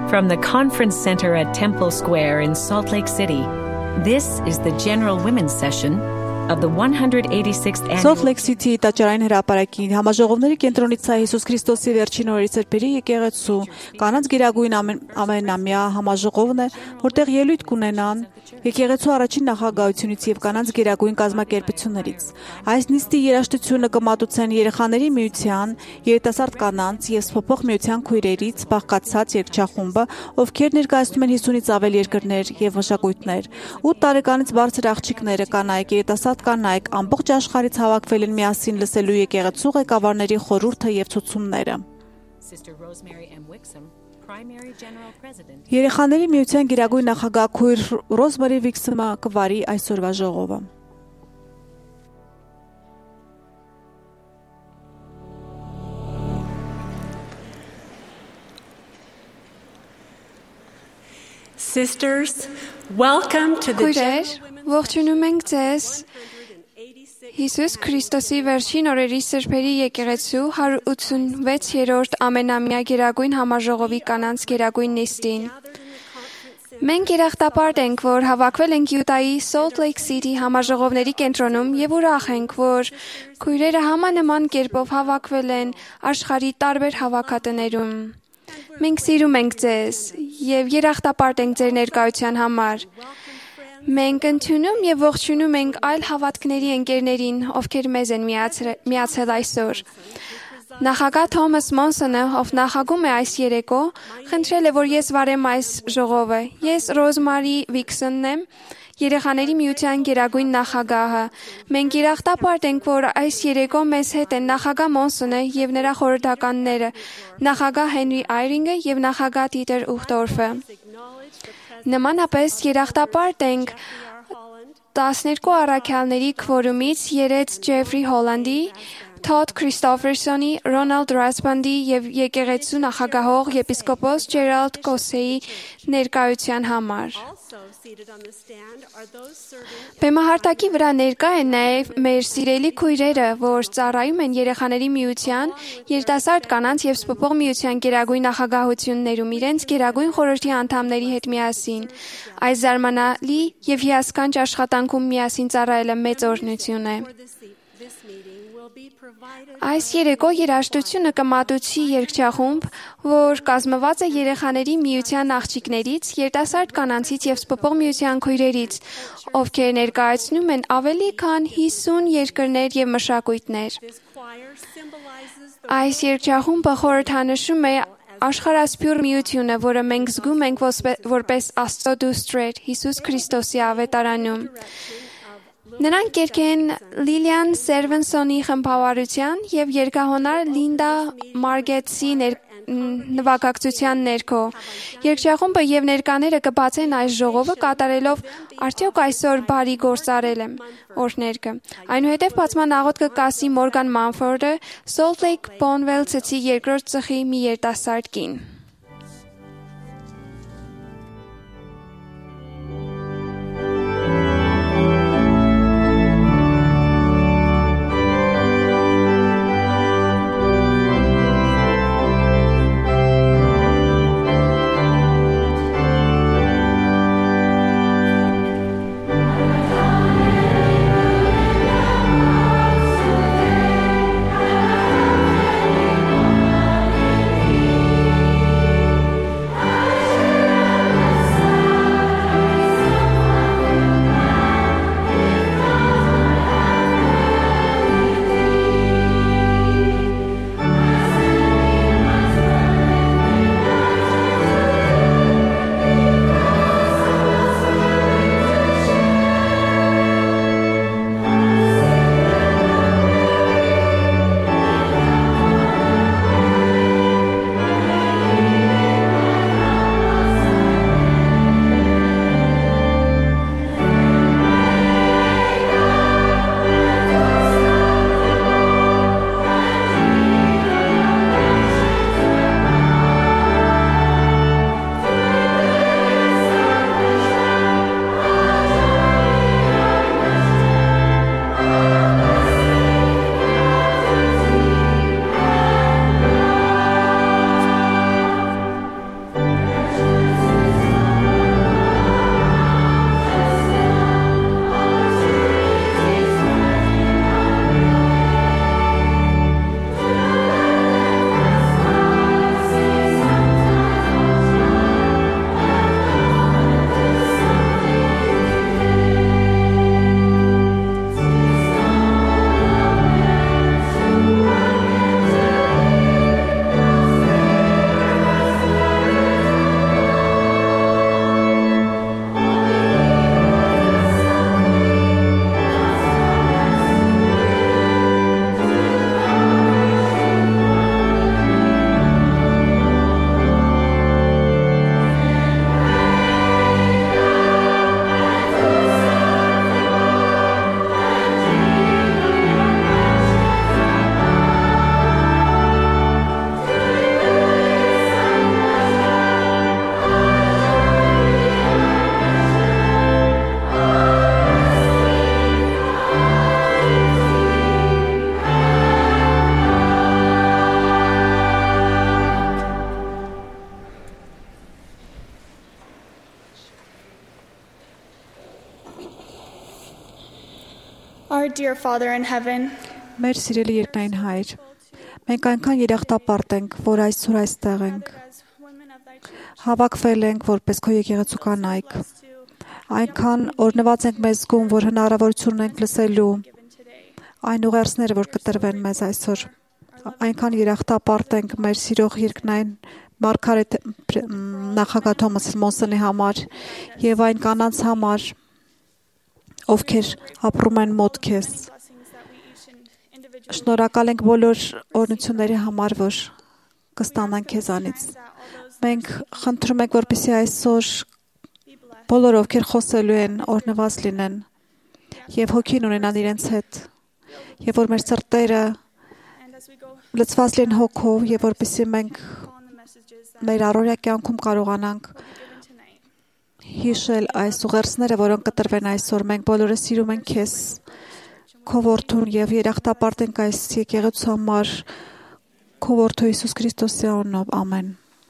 From the Conference Center at Temple Square in Salt Lake City, this is the General Women's Session of the 186th Annual Salt Lake City տաճարային հրապարակի համաժողովների կենտրոնից է Հիսուս Քրիստոսի վերջին օրերի ծրբերի եկեղեցու կանանց գերագույն ամենամյա համաժողովն է, որտեղ ելույթ կունենան եկեղեցու առաջին նախագահությունից եւ կանանց գերագույն կազմակերպություններից։ Այս նիստի երաժշտությունը կմատուցեն երեխաների միության, երիտասարդ կանանց եւ սփոփող միության քույրերից բաղկացած երգչախումբը, ովքեր ներկայացնում են 50-ից ավել երկրներ եւ մշակույթներ։ 8 տարեկանից բարձր աղջիկները, կանայք, երիտասարդ կանայք ամբողջ աշխարհից հավաքվել են միասին լսելու եկեղեցու ղեկավարների խորհուրդը եւ ցուցումները։ Երեխաների միության գերագույն նախագահ քույր Ռոզմարի Վիքսումը կվարի այսօրվա ժողովը։ Sisters, welcome to the Քույրեր, ողջունում ենք ձեզ Հիսուս Քրիստոսի վերջին օրերի սրբերի եկեղեցու 186-րդ ամենամյա գերագույն համաժողովի կանանց գերագույն նիստին։ Մենք երախտապարտ ենք, որ հավաքվել ենք Յուտայի Salt Lake City համաժողովների կենտրոնում եւ ուրախ ենք, որ քույրերը համանման կերպով հավաքվել են աշխարհի տարբեր հավաքատներում։ Մենք սիրում ենք ձեզ եւ երախտապարտ ենք ձեր ներկայության համար։ Մենք ընդունում եւ ողջունում ենք այլ հավատքների ընկերներին, ովքեր մեզ են միացել այսօր։ Նախագահ Թոմաս Մոնսոնը, ով նախագում է այս երեկո, խնդրել է, որ ես վարեմ այս ժողովը։ Ես Ռոզմարի Վիքսոնն եմ, երեխաների միության գերագույն նախագահը։ Մենք երախտապարտ ենք, որ այս երեկո մեզ հետ են նախագահ Մոնսոնը եւ նրա խորհրդականները, նախագահ Հենրի Այրինգը եւ նախագահ Դիտեր Ուխտորֆը։ Նմանապես երախտապարտ ենք 12 առաքյալների քվորումից երեց Ջեֆրի Հոլանդի, Թոդ Քրիստոֆերսոնի, Ռոնալդ Ռասբանդի եւ եկեղեցու նախագահող եպիսկոպոս Ջերալդ Կոսեի ներկայության համար։ Բեմահարտակի վրա ներկա են նաև մեր սիրելի քույրերը, որ ծառայում են երեխաների միության, երիտասարդ կանանց եւ սփոփող միության գերագույն նախագահություններում իրենց գերագույն խորհրդի անդամների հետ միասին։ Այս զարմանալի եւ հիասքանչ աշխատանքում միասին ծառայելը մեծ օրհնություն է։ Այս երեկո երաժշտությունը կմատուցի երգչախումբ, որ կազմված է երեխաների միության աղջիկներից, երիտասարդ կանանցից եւ սփոփող միության քույրերից, ովքեր ներկայացնում են ավելի քան 50 երկրներ եւ մշակույթներ։ Այս երգչախումբը խորհրդանշում է աշխարհասփյուռ միությունը, որը մենք զգում ենք որպես Աստծո դուստրեր Հիսուս Քրիստոսի ավետարանում։ Նրանք երգեն Լիլիան Սերվենսոնի խմբավարության եւ երգահոնար Լինդա Մարգետսի նվագակցության ներքո։ Երգչախումբը եւ ներկաները կբացեն այս ժողովը կատարելով արդյոք այսօր բարի գործարել եմ օրհներգը։ Այնուհետև բացման աղոթքը կասի Մորգան Մանֆորդը, Salt Lake Bonwell ցեցի երկրորդ ծխի մի երիտասարդ կին։ Dear Father in heaven, Մեր սիրելի երկնային Հայր, մենք այնքան երախտապարտ ենք, որ այսօր այստեղ ենք։ as women of thy church, Հավաքվել ենք, որպես քո եկեղեցու կանայք։ Այնքան օրհնված ենք մեզ գում, որ հնարավորություն ունենք լսելու given today. այն ուղերձները, որ կտրվեն մեզ այսօր։ Այնքան երախտապարտ ենք մեր սիրող երկնային Մարգարետ նախագահ Թոմաս Մոնսոնի համար եւ այն կանանց համար, ովքեր ապրում են մոտ քեզ։ Blessings that we each individually Շնորհակալ ենք բոլոր օրհնությունների համար, որ կստանան քեզանից։ that all those Մենք խնդրում ենք, որպեսզի այսօր be blessed. բոլոր ովքեր խոսելու են, օրհնված լինեն եւ հոգին ունենան իրենց հետ։ Եվ որ մեր սրտերը And as we go լցված լինեն հոգով եւ որպեսզի մենք on the messages that մեր առօրյա կյանքում կարողանանք will be given tonight, հիշել այս ուղերձները, որոնք կտրվեն այսօր։ Մենք բոլորը սիրում ենք քեզ, քո որդուն եւ երախտապարտ ենք այս եկեղեցու համար, քո որդու Հիսուս Քրիստոսի անունով։ Ամեն։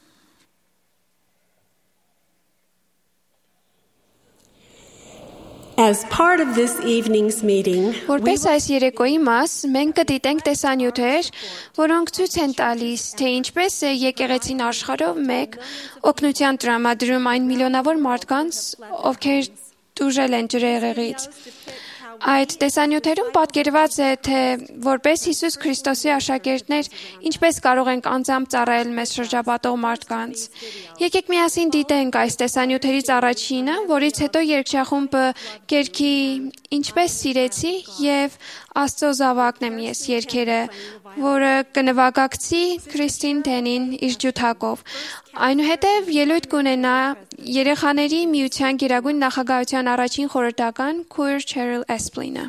As part of this evening's meeting, Որպես այս երեկոյի մաս, մենք կդիտենք տեսանյութեր, որոնք ցույց են տալիս, թե ինչպես է եկեղեցին աշխարհով մեկ օգնության տրամադրում այն միլիոնավոր մարդկանց, ովքեր դուժել են ջրեղեղից։ Այդ տեսանյութերում պատկերված է, թե որպես Հիսուս Քրիստոսի աշակերտներ ինչպես կարող ենք անձամբ ծառայել մեզ շրջապատող մարդկանց։ Եկեք միասին դիտենք այս տեսանյութերից առաջինը, որից հետո երգչախումբը կերքի «Ինչպես սիրեցի» եւ «Աստծո զավակն եմ ես» երգերը, որը կնվագակցի Քրիստին Դենին իր ջութակով։ Այնուհետև ելույթ կունենա երեխաների միության գերագույն նախագահության առաջին խորհրդական Քույր Չերիլ Էսպլինը։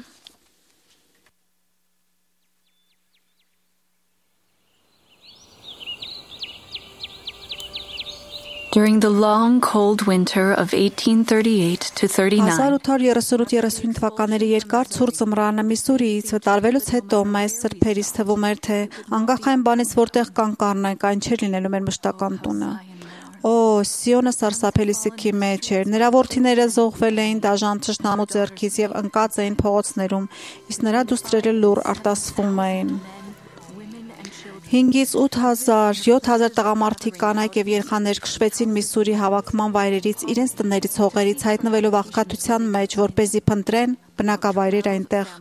During the long, cold winter of 1838 to 39, 1838-39 թվականների երկար ցուրտ ձմռանը Միսուրիից վտարվելուց հետո մեզ սրբերից թվում էր, թե անկախ այն բանից, որտեղ կան կառնանք, այն չէր լինելու մեր մշտական տունը։ Օ, Սիոնը սարսափելի սքի մեջ էր։ Նրա որդիները զոհվել էին դաժան թշնամու ձեռքից եւ ընկած էին փողոցներում, իսկ նրա դուստրերը լուռ արտասվում էին։ 5-ից 8,000, 7,000 տղամարդիկ, կանայք եւ երեխաներ քշվեցին Միսուրի հավաքման վայրերից, իրենց տներից, հողերից հայտնվելով աղքատության մեջ, որպեսզի փնտրեն բնակավայրեր այնտեղ։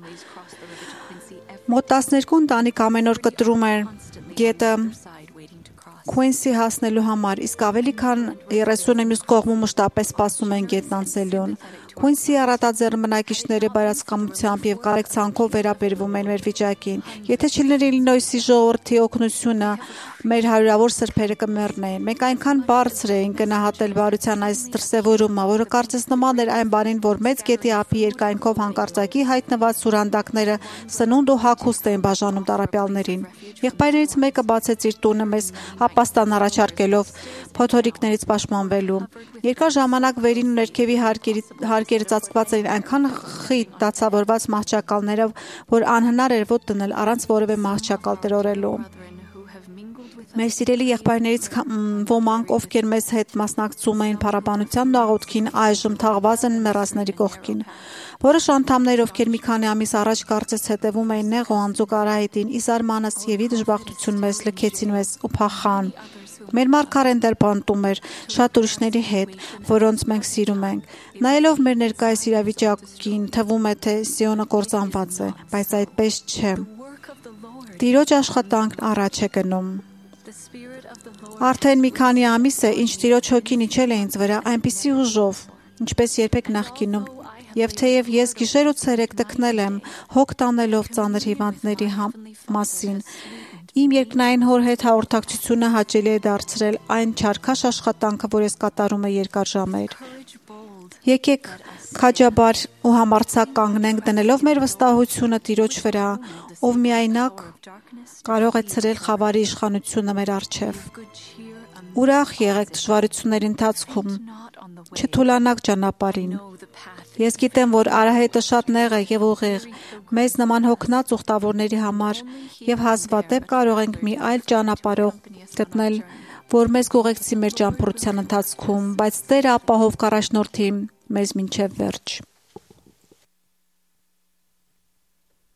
Մոտ 12 ընտանիք ամեն օր կտրում էր գետը Քուինսի հասնելու համար, իսկ ավելի քան 30-ը մյուս կողմում մշտապես սպասում են գետն անցելուն։ Քուինսի առատաձեռն բնակիչները բարացկամությամբ եւ կարեկցանքով վերաբերվում են մեր վիճակին։ Եթե չլիներ Իլինոյսի ժողովրդի օգնությունը, մեր հարյուրավոր սրբերը կմեռնեին։ Մենք այնքան բարձր էինք գնահատել բարության այս դրսևորումը, որը կարծես նման էր այն բանին, որ մեծ գետի ափի երկայնքով հանկարծակի հայտնված սուրանդակները սնունդ ու հագուստ էին բաժանում տառապյալներին։ Եղբայրներից մեկը բացեց իր տունը մեզ ապաստան առաջարկելով փոթորիկներից պաշտպանվելու։ Երկար ժամանակ վերին ու ներքևի հարկերը ծածկված էին այնքան խիտ դացավորված մահճակալներով, որ անհնար էր ոտ դնել առանց որևէ մահճակալ տրորելու։ Մեր սիրելի եղբայրներից ոմանք, ովքեր մեզ հետ մասնակցում էին փառաբանության աղոթքին, այժմ թաղված են մեռածների կողքին։ Որոշ անդամներ, ովքեր մի քանի ամիս առաջ կարծես հետևում էին նեղ ու անձուկ Արահետին, ի զարմանս եւ ի դժբախտություն մեզ լքեցին մեզ ու փախան։ Մեր մարգարեն դեռ բանտում էր շատ ուրիշների հետ, որոնց մենք սիրում ենք։ Նայելով մեր ներկայիս իրավիճակին, թվում է, թե Սիոնը կործանված է, բայց այդպես չէ։ Տիրոջ աշխատանքն առաջ է գնում։ Արդեն մի քանի ամիս է, ինչ Տիրոջ հոգին իջել է ինձ վրա, այնպիսի ուժով, ինչպես երբեք նախկինում, եւ թեև ես գիշեր ու ցերեկ տքնել եմ, հոգ տանելով ծանր հիվանդների մասին, իմ երկնային հոր հետ հաղորդակցությունը հաճելի է դարձրել այն չարքաշ աշխատանքը, որ ես կատարում եմ երկար ժամեր։ Եկեք քաջաբար ու համարձակ կանգնենք դնելով մեր վստահությունը Տիրոջ վրա, ով միայնակ կարող է ցրել խավարի իշխանությունը մեր առջև։ Ուրախ եղեք դժվարությունների ընթացքում, չթուլանաք ճանապարհին։ Ես գիտեմ, որ Արահետը շատ նեղ է եւ ուղիղ, մեզ նման հոգնած ուխտավորների համար եւ հազվադեպ կարող ենք մի այլ ճանապարհող գտնել, որ մեզ կուղեկցի մեր ճամփորդության ընթացքում, բայց Տերը ապահով կառաջնորդի մեզ մինչև վերջ։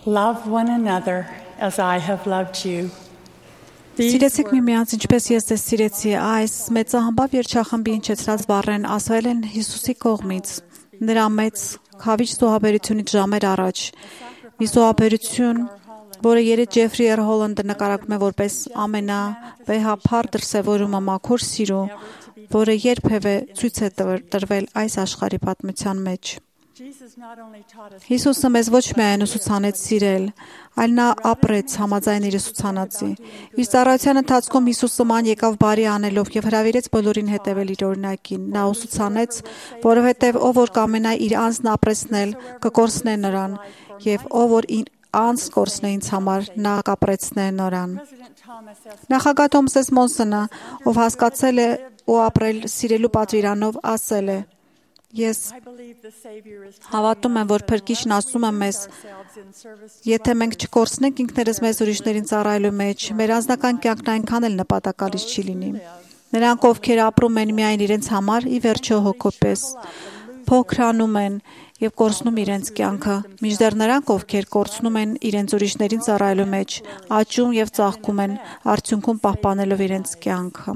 Love one another as I have loved you. Սիրեցիք միմյանց, ինչպես ես ձեզ սիրեցի, այս մեծահամբավ երջախմբի հնչեցրած բառերն ասվել են Հիսուսի կողմից, նրա մեծ խավիճ զոհաբերությունից ժամեր առաջ։ Մի զոհաբերություն, որը Երետ Ջեֆրի Հոլանդը նկարագրում է որպես ամենավեհափառ դրսևորումը մաքուր սիրո, որը երբևէ ցույց է տրվել այս աշխարհի պատմության մեջ։ Հիսուսը մեզ ոչ միայն ուսուցանեց սիրել, այլ նա ապրեց համաձայն իր ուսուցանածի։ Իր ծառայության ընթացքում Հիսուսը ման եկավ բարի անելով եւ հրավիրեց բոլորին հետևել իր օրինակին։ Նա ուսուցանեց, որովհետեւ ով որ կամենա իր անձն ապրեցնել, կկորցնե նրան, եւ ով որ իր անձ կորցնե ինձ համար, նա կապրեցնե նրան։ Նախագահ Թոմաս Մոնսոնը, ով հասկացել է ու ապրել սիրելու պատվիրանով, ասել է. Ես հավատում եմ, որ Փրկիչն ասում է մեզ, եթե մենք չկորցնենք ինքներս մեզ ուրիշներին ծառայելու մեջ, մեր անձնական կյանքն այնքան էլ նպատակալից չի լինի։ Նրանք, ովքեր ապրում են միայն իրենց համար, ի վերջո հոգոպես, փոքրանում են եւ կորցնում իրենց կյանքը, մինչդեռ նրանք, ովքեր կորցնում են իրենց ուրիշներին ծառայելու մեջ, աճում եւ ծաղկում են, արդյունքում պահպանելով իրենց կյանքը։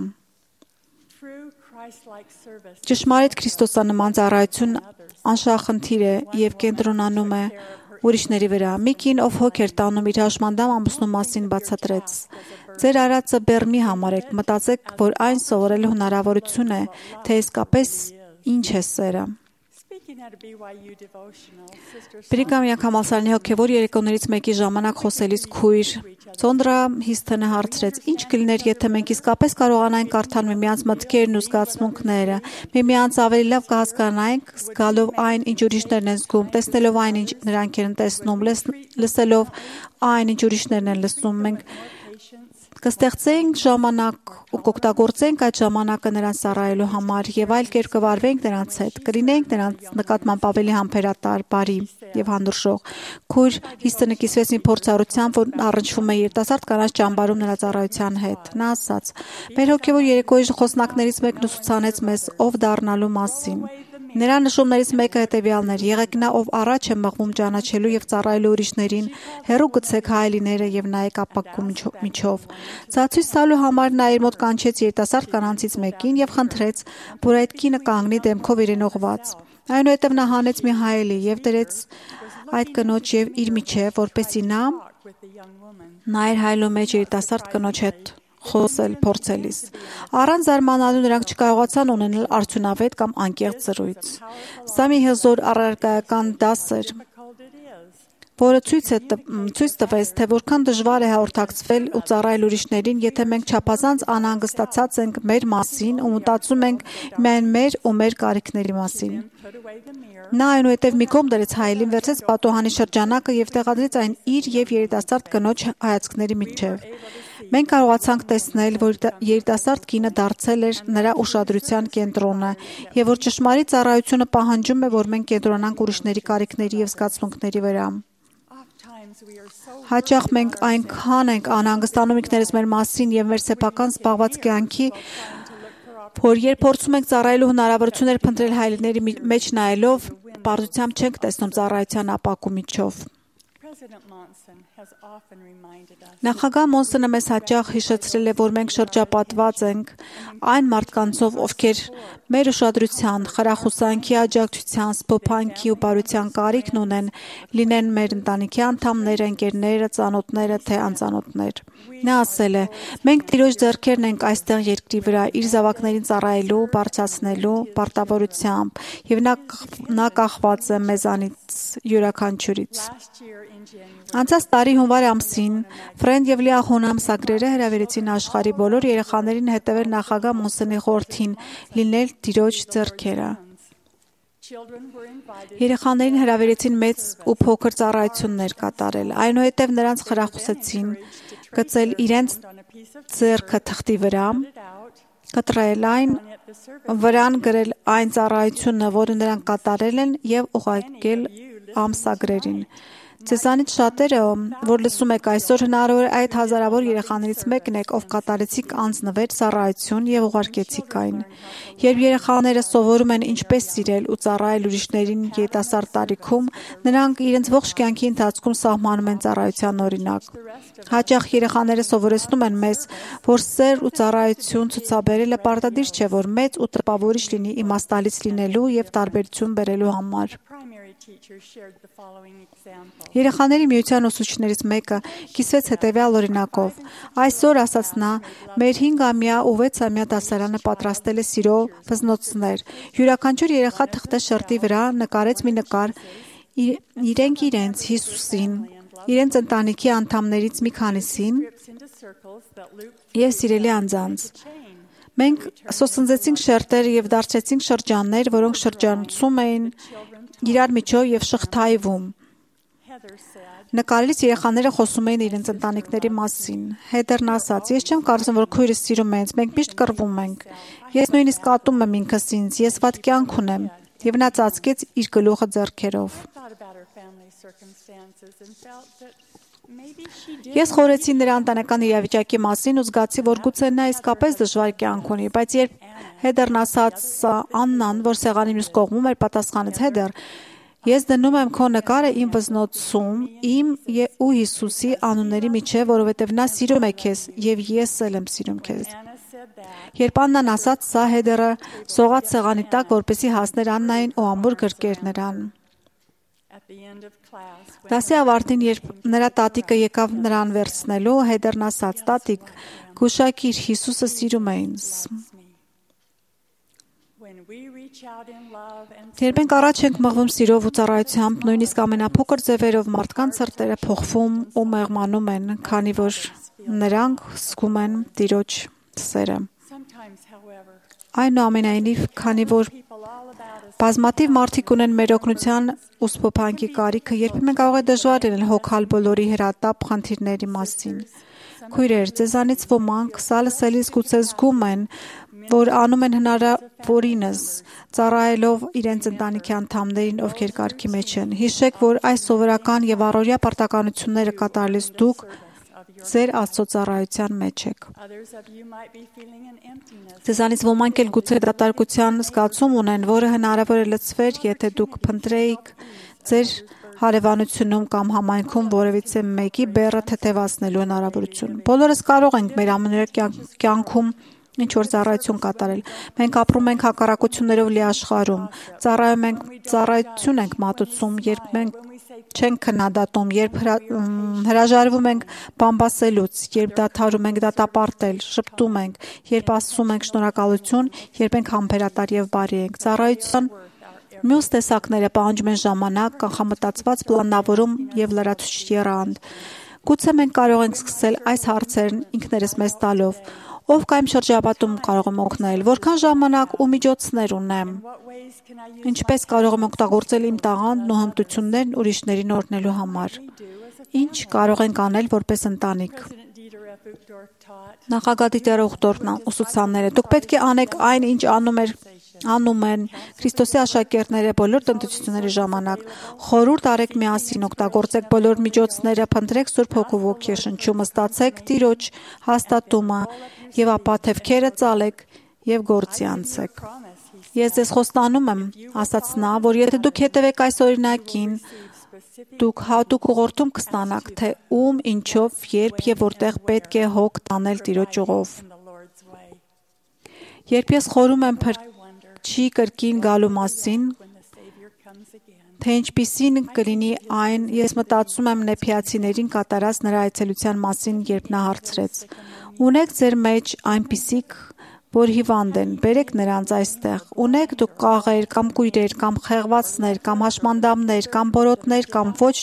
Ճշմարիտ Քրիստոսանման ծառայություն անշահախնդիր է եւ կենտրոնանում է ուրիշների վրա։ Մի կին, ով հոգ էր տանում իր հաշմանդամ ամուսնու մասին, բացատրեց. Ձեր արածը բեռ մի համարեք, մտածեք, որ այն սովորելու հնարավորություն է, թե իսկապես ինչ է սերը։ Բրիգամ Յակամասարանի հոգևոր երեկոներից մեկի ժամանակ խոսելիս քույր Սոնդրա Հիսթոնը հարցրեց. Ինչ կլիներ, եթե մենք իսկապես կարողանայինք կարդալ միմյանց մտքերն ու զգացմունքները, միմյանց ավելի լավ կհասկանայինք, զգալով այն, ինչ ուրիշներն են զգում, տեսնելով այն, ինչ նրանք են տեսնում, լսելով այն, ինչ ուրիշներն են լսում, մենք կստեղծենք ժամանակ ու կօգտագործենք այդ ժամանակը նրանց ծառայելու համար եւ այլ կերպ կվարվենք նրանց հետ, կլինենք նրանց նկատմամբ ավելի համբերատար, բարի եւ հանդուրժող։ Քույր Հիսթոնը կիսվեց մի փորձառությամբ, որ առնչվում է երիտասարդ կանանց ճամբարում նրա ծառայության հետ։ Նա ասաց. Մեր հոգեվոր երեկոյի խոսնակներից մեկն ուսուցանեց մեզ ով դառնալու մասին։ Նրա նշումներից մեկը հետևյալն էր. եղեք նա, ով առաջ է մղվում ճանաչելու եւ ծառայելու ուրիշներին, հեռու գցեք հայելիները եւ նայեք ապակու միջով։ Ցածույց տալու համար նա իր մոտ կանչեց երիտասարդ կանանցից մեկին եւ խնդրեց, որ այդ կինը կանգնի դեմքով իրեն ուղղված։ Այնուհետև նա հանեց մի հայելի եւ դրեց այդ կնոջ եւ իր միջև, որպեսզի նա նայր հայելու մեջ երիտասարդ կնոջ հետ խոսել, փորձելիս։ Առանց զարմանալու նրանք չկարողացան ունենալ արդյունավետ կամ անկեղծ զրույց։ Սա մի հզոր առարկայական դաս էր, որը ցույց տվեց, թե որքան դժվար է հաղորդակցվել ու ծառայել ուրիշներին, եթե մենք չափազանց անհանգստացած ենք մեր մասին ու մտածում ենք միայն մեր ու մեր կարիքների մասին։ Նա այնուհետև մի կողմ դրեց հայելին, վերցրեց պատոհանի շրջանակը եւ տեղադրեց այն իր եւ երիտասարդ կնոջ հայացքների միջև։ Մենք կարողացանք տեսնել, որ երիտասարդ կինը դարձել էր նրա ուշադրության կենտրոնը եւ որ ճշմարիտ ծառայությունը պահանջում է, որ մենք կենտրոնանանք ուրիշների կարիքների եւ զգացմունքների վրա։ Հաճախ մենք այնքան ենք անհանգստանում ինքներս մեր մասին եւ մեր սեփական զբաղված կյանքի, որ երբ փորձում ենք ծառայելու հնարավորություններ փնտրել հայելիների մեջ նայելով, պարզությամբ չենք տեսնում ծառայության ապակու միջով։ Նախագահ Մոնսոնը մեզ հաճախ հիշեցրել է, որ մենք շրջապատված ենք այն մարդկանցով, ովքեր մեր ուշադրության, խրախուսանքի, աջակցության, սփոփանքի ու բարության կարիքն ունեն, լինեն մեր ընտանիքի անդամները, ընկերները, ծանոթները, թե անծանոթներ։ Նա ասել է. մենք Տիրոջ ձեռքերն ենք այստեղ երկրի վրա իր զավակներին ծառայելու, բարձրացնելու պարտավորությամբ, եւ նա կախված է մեզանից յուրաքանչյուրից։ Անցած տարի հունվար ամսին Ֆրենդ եւ Լիա Խոնամ սակրերը հրավիրեցին աշխարհի բոլոր երեխաներին հետևել նախագահ Մոնսոնի խորհրդին լինել Տիրոջ ձեռքերը։ Երեխաներին հրավիրեցին մեծ ու փոքր ծառայություններ կատարել։ Այնուհետև նրանց խրախուսեցին գծել իրենց ձեռքը թղթի վրա, կտրել այն, վրան գրել այն ծառայությունը, որը նրանք կատարել են, եւ ուղարկել ամսագրերին։ Ձեզանից շատերը, որ լսում եք այսօր, հնարավոր է այդ հազարավոր երեխաներից մեկն եք, ով կատարեցիք անձնվեր, ծառայություն եւ ուղարկեցիք այն։ Երբ երեխաները սովորում են ինչպես սիրել ու ծառայել ուրիշներին երիտասարդ տարիքում, նրանք իրենց ողջ կյանքի ընթացքում սահմանում են ծառայության օրինակ։ Հաճախ երեխաները սովորեցնում են մեզ, որ սեր ու ծառայություն ցուցաբերելը պարտադիր չէ, որ մեծ ու տպավորիչ լինի իմաստալից լինելու եւ տարբերություն բերելու համար։ Երեխաների միության ուսուցիչներից մեկը կիսվեց հետևյալ օրինակով. այսօր, ասաց նա, մեր 5-ամյա ու 6-ամյա դասարանը պատրաստել է սիրո վզնոցներ։ Յուրաքանչյուր երեխա թղթեց շերտի վրա, նկարեց մի նկար, իրենք իրենց Հիսուսին, իրենց ընտանիքի անդամներից մի քանիսին եւ սիրելի անձանց։ Մենք սոսնձեցինք շերտեր եւ դարձրեցինք շրջաններ, որոնք շրջանցում էին իրար միջով եւ շղթայվում։ Նկարից երեխաները խոսում էին իրենց ընտանիքների մասին։ Հետերն ասաց. ես չեմ կարծում, որ քույրս սիրում է ինձ, մենք միշտ կռվում ենք։ Ես նույնիսկ ատում եմ ինքս ինձ, ես վատ կյանք ունեմ։ Եվ նա ծածկեց իր գլուխը ձեռքերով։ Ես խորեցի նրա ընտանեկան իրավիճակի մասին ու զգացի, որ գուցե նա իսկապես դժվար կյանք ունի, բայց երբ Հետերն ասաց Աննան, որ սեղանի մյուս կողմում էր, պատասխանեց. Հետեր, ես դնում եմ քո նկարը իմ վզնոցում, իմ ու Հիսուսի անունների միջև, որովհետև նա սիրում է քեզ եւ ես էլ եմ սիրում քեզ։ Երբ Աննան ասաց սա, Հետերը սողաց սեղանի տակ, որպեսզի հասներ Աննային ու ամուր գրկեր նրան։ Դասի ավարտին, երբ նրա տատիկը եկավ նրան վերցնելու, Հետերն ասաց. տատիկ, գուշակիր, Հիսուսը սիրում է ինձ։ Երբ մենք առաջ ենք մղվում սիրով ու ծառայությամբ, նույնիսկ ամենափոքր ձևերով մարդկանց սրտերը փոխվում ու մեղմանում են, քանի որ նրանք զգում են Տիրոջ սերը։ Այնուամենայնիվ, քանի որ բազմաթիվ մարդիկ ունեն մեր օգնության ու սփոփանքի կարիքը, երբեմն կարող է դժվար լինել հոգալ բոլորի հրատապ խնդիրների մասին։ Քույրեր, ձեզանից ոմանք սալսելիս գուցե զգում են, որ անում են հնարավորինս, ծառայելով իրենց ընտանիքի անդամներին, ովքեր կարգի մեջ են։ Հիշեք, որ այս սովորական եւ առօրյա պարտականությունները կատարելիս դուք ձեր Աստծո ծառայության մեջ եք։ Ձեզանից ոմանք էլ գուցե դատարկության զգացում ունեն, որը հնարավոր է լցվեր, եթե դուք փնտրեիք ձեր հարևանությունում կամ համայնքում որևիցե մեկի բեռը թեթևացնելու հնարավորություն։ Բոլորս կարող ենք մեր ամենօրյա կյանքում ինչ որ ծառայություն կատարել։ Մենք ապրում ենք հակառակություններով լի աշխարհում, ծառայություն ենք մատուցում, երբ մենք չենք քննադատում, երբ հրաժարվում ենք բամբասելուց, երբ դադարում ենք դատապարտել, շփտում ենք, երբ ասում ենք շնորհակալություն, երբ ենք համբերատար եւ բարի ենք։ Ծառայության մյուս տեսակները պահանջում են ժամանակ, կանխամտածված պլանավորում եւ լրացուցիչ եռանդ։ Գուցե մենք կարող ենք սկսել այս հարցերն ինքներս մեզ տալով. ով կա իմ շրջապատում կարող եմ օգնել, որքան ժամանակ ու միջոցներ ունեմ, ինչպես կարող եմ օգտագործել իմ տաղանդն ու հմտություններն ուրիշներին օրհնելու համար, ինչ կարող ենք անել որպես ընտանիք։ Նախագահ Դիտեր Ուխտորն ուսուցանները. դուք պետք է անեք այն, ինչ անում են Քրիստոսի աշակերտները բոլոր տնտեսությունների ժամանակ։ Խորհուրդ արեք միասին, օգտագործեք բոլոր միջոցները, փնտրեք Սուրբ Հոգու ոգեշնչումը, ստացեք Տիրոջ հաստատումը եւ ապա թևքերը ծալեք եւ գործի անցեք։ Ես ձեզ խոստանում եմ, ասաց նա, որ եթե դուք հետևեք այս օրինակին, դուք հատուկ ուղղորդում կստանաք, թե ում, ինչով, երբ եւ որտեղ պետք է հոգ տանել Տիրոջ ուղով։ Երբ ես խորում եմ փրկչի կրկին գալու մասին, թե ինչպիսին կլինի այն, ես մտածում եմ նեփիացիներին կատարած նրա այցելության մասին, երբ նա հարցրեց. ունեք ձեր մեջ այնպիսիք, որ հիվանդ են, բերեք նրանց այստեղ։ Ունեք դուք կաղեր կամ կույրեր, կամ խեղվածներ, կամ հաշմանդամներ, կամ բորոտներ, կամ որ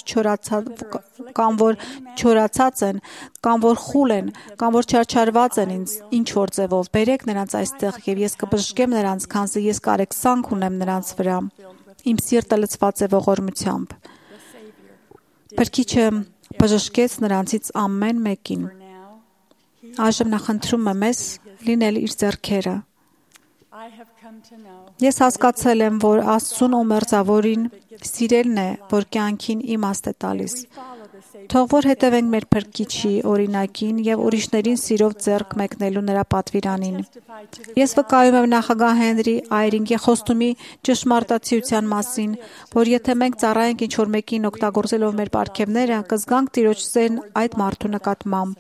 չորացած են, կամ որ խուլ են, կամ որ չարչարված են ինչ որ ձևով, բերեք նրանց այստեղ եւ ես կբժշկեմ նրանց, քանզի ես կարեկցանք ունեմ նրանց վրա։ Իմ սիրտը լցված է ողորմությամբ։ Փրկիչը բժշկեց նրանցից ամեն մեկին։ Այժմ նա խնդրում է մեզ լինել իր ձեռքերը։ Ես հասկացել եմ, որ Աստծուն ու Մերձավորին Սիրելն է, որ կյանքին իմաստ է տալիս։ Թող որ հետևենք մեր Փրկիչի օրինակին եւ ուրիշներին սիրով ձեռք մեկնելու նրա պատվիրանին։ Ես վկայում եմ նախագահ Հենրի Այրինգի խոստումի ճշմարտացիության մասին, որ եթե մենք ծառայենք ինչ-որ մեկին օգտագործելով մեր պարգևները, կզգանք Տիրոջ սերն այդ մարդու նկատմամբ։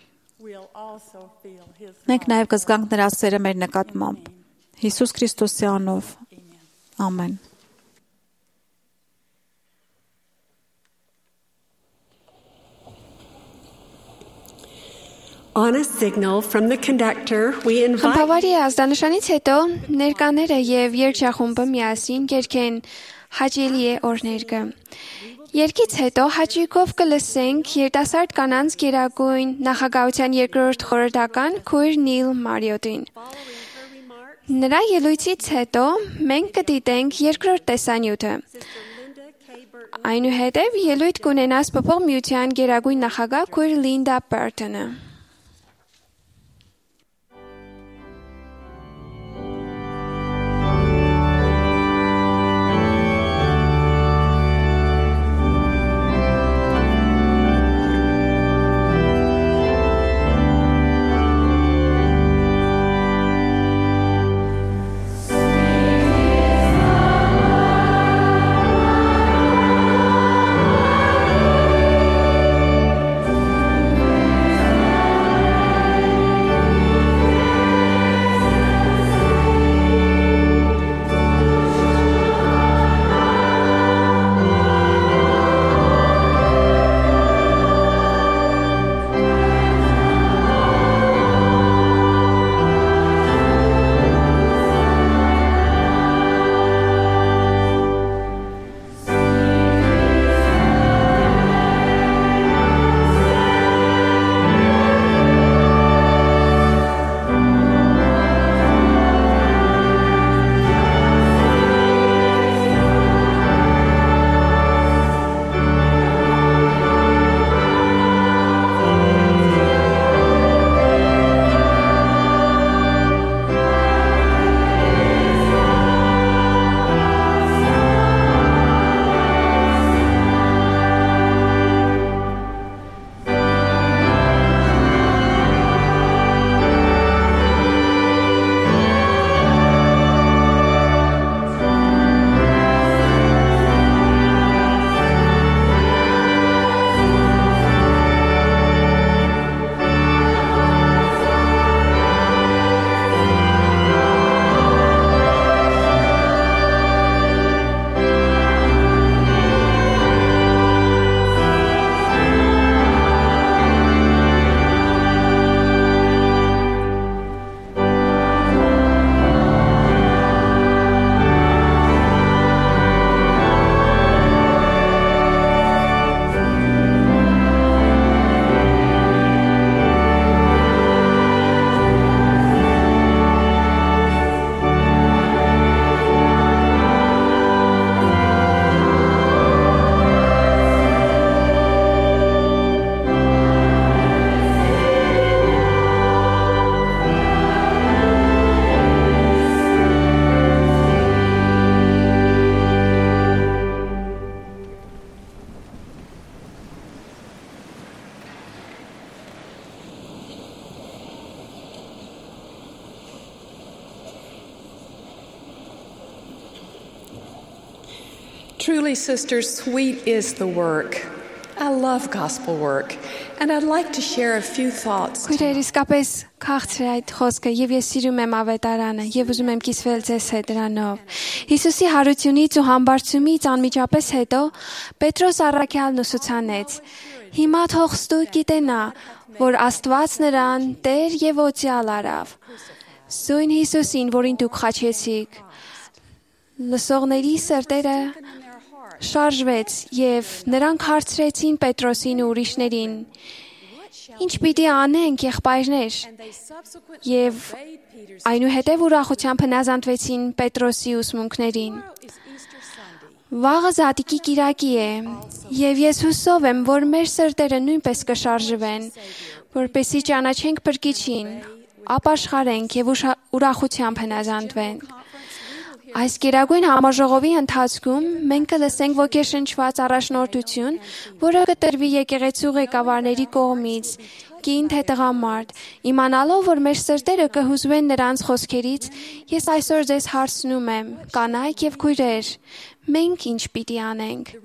Մենք նաև կզգանք նրա սերը մեր նկատմամբ։ Հիսուս Քրիստոսի անունով։ Ամեն։ On a signal from the conductor, we invite Խմբավարի ազդանշանից հետո ներկաները եւ երգչախումբը միասին երգեն հաճելի է օրներգը։ Երգից հետո հաճույքով կլսենք երիտասարդ կանանց գերագույն նախագահության երկրորդ խորհրդական քույր Նիլ Մարիոտին։ Նրա ելույթից հետո մենք կդիտենք երկրորդ տեսանյութը։ Այնուհետև ելույթ կունենա Սփոփող միության գերագույն նախագահ քույր Լինդա Բերտոնը։ Truly, sisters, sweet is the work. I love gospel work, and I'd like to share a few thoughts. Քույրեր, իսկապես քաղցր է այդ խոսքը, եւ ես սիրում եմ ավետարանը, եւ ուզում եմ կիսվել ձեզ հետ դրանով։ Հիսուսի հարությունից ու համբարձումից անմիջապես հետո Պետրոս առաքյալն ուսուցանեց. Հիմա թող ստու գիտենա, որ Աստված նրան Տեր եւ օծյալ արավ։ Սույն Հիսուսին, որին դուք խաչեցիք, լսողների սրտերը շարժվեց եւ նրանք հարցրեցին Պետրոսին ու ուրիշներին. Ինչ պիտի անենք, եղբայրներ։ Եվ այնուհետև ուրախությամբ հնազանդվեցին Պետրոսի ուսմունքներին։ Վաղը Զատիկի կիրակի է, եւ ես հուսով եմ, որ մեր սրտերը նույնպես կշարժվեն, որպեսզի ճանաչենք Փրկիչին, ապաշխարենք եւ ուրախությամբ հնազանդվենք։ Այս գերագույն համաժողովի ընթացքում մենք կլսենք ոգեշնչված առաջնորդություն, որը կտրվի եկեղեցու ղեկավարների կողմից, կին թե տղամարդ, իմանալով, որ մեր սրտերը կհուզվեն նրանց խոսքերից, ես այսօր ձեզ հարցնում եմ, կանայք եւ քույրեր, մենք ինչ պիտի անենք։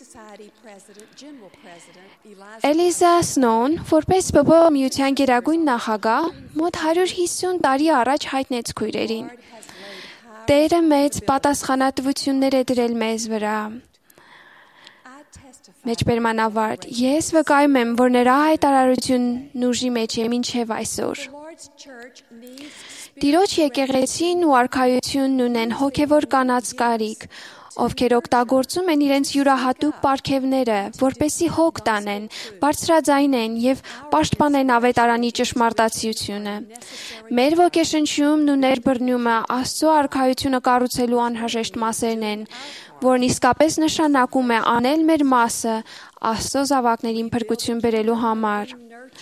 Էլիզա Սնոուն, որպես ԲԲ միության գերագույն նախագահ, մոտ 150 տարի առաջ հայտնեց քույրերին։ Տերը մեծ պատասխանատվություններ է դրել մեզ վրա։ Մեջբերմանավարտ, ես վկայում եմ, որ նրա հայտարարությունն ուժի մեջ է մինչև այսօր։ Տիրոջ եկեղեցին ու արքայությունն ունեն հոգևոր կանանց կարիք, ովքեր օգտագործում են իրենց յուրահատուկ պարգևները, որպեսզի հոգ տանեն, բարձրաձայնեն եւ պաշտպանեն ավետարանի ճշմարտացիությունը։ Մեր ոգեշնչումն ու ներբռնումը Աստծո արքայությունը կառուցելու անհրաժեշտ մասերն են, որն իսկապես նշանակում է անել մեր մասը Աստծո զավակներին փրկություն բերելու համար։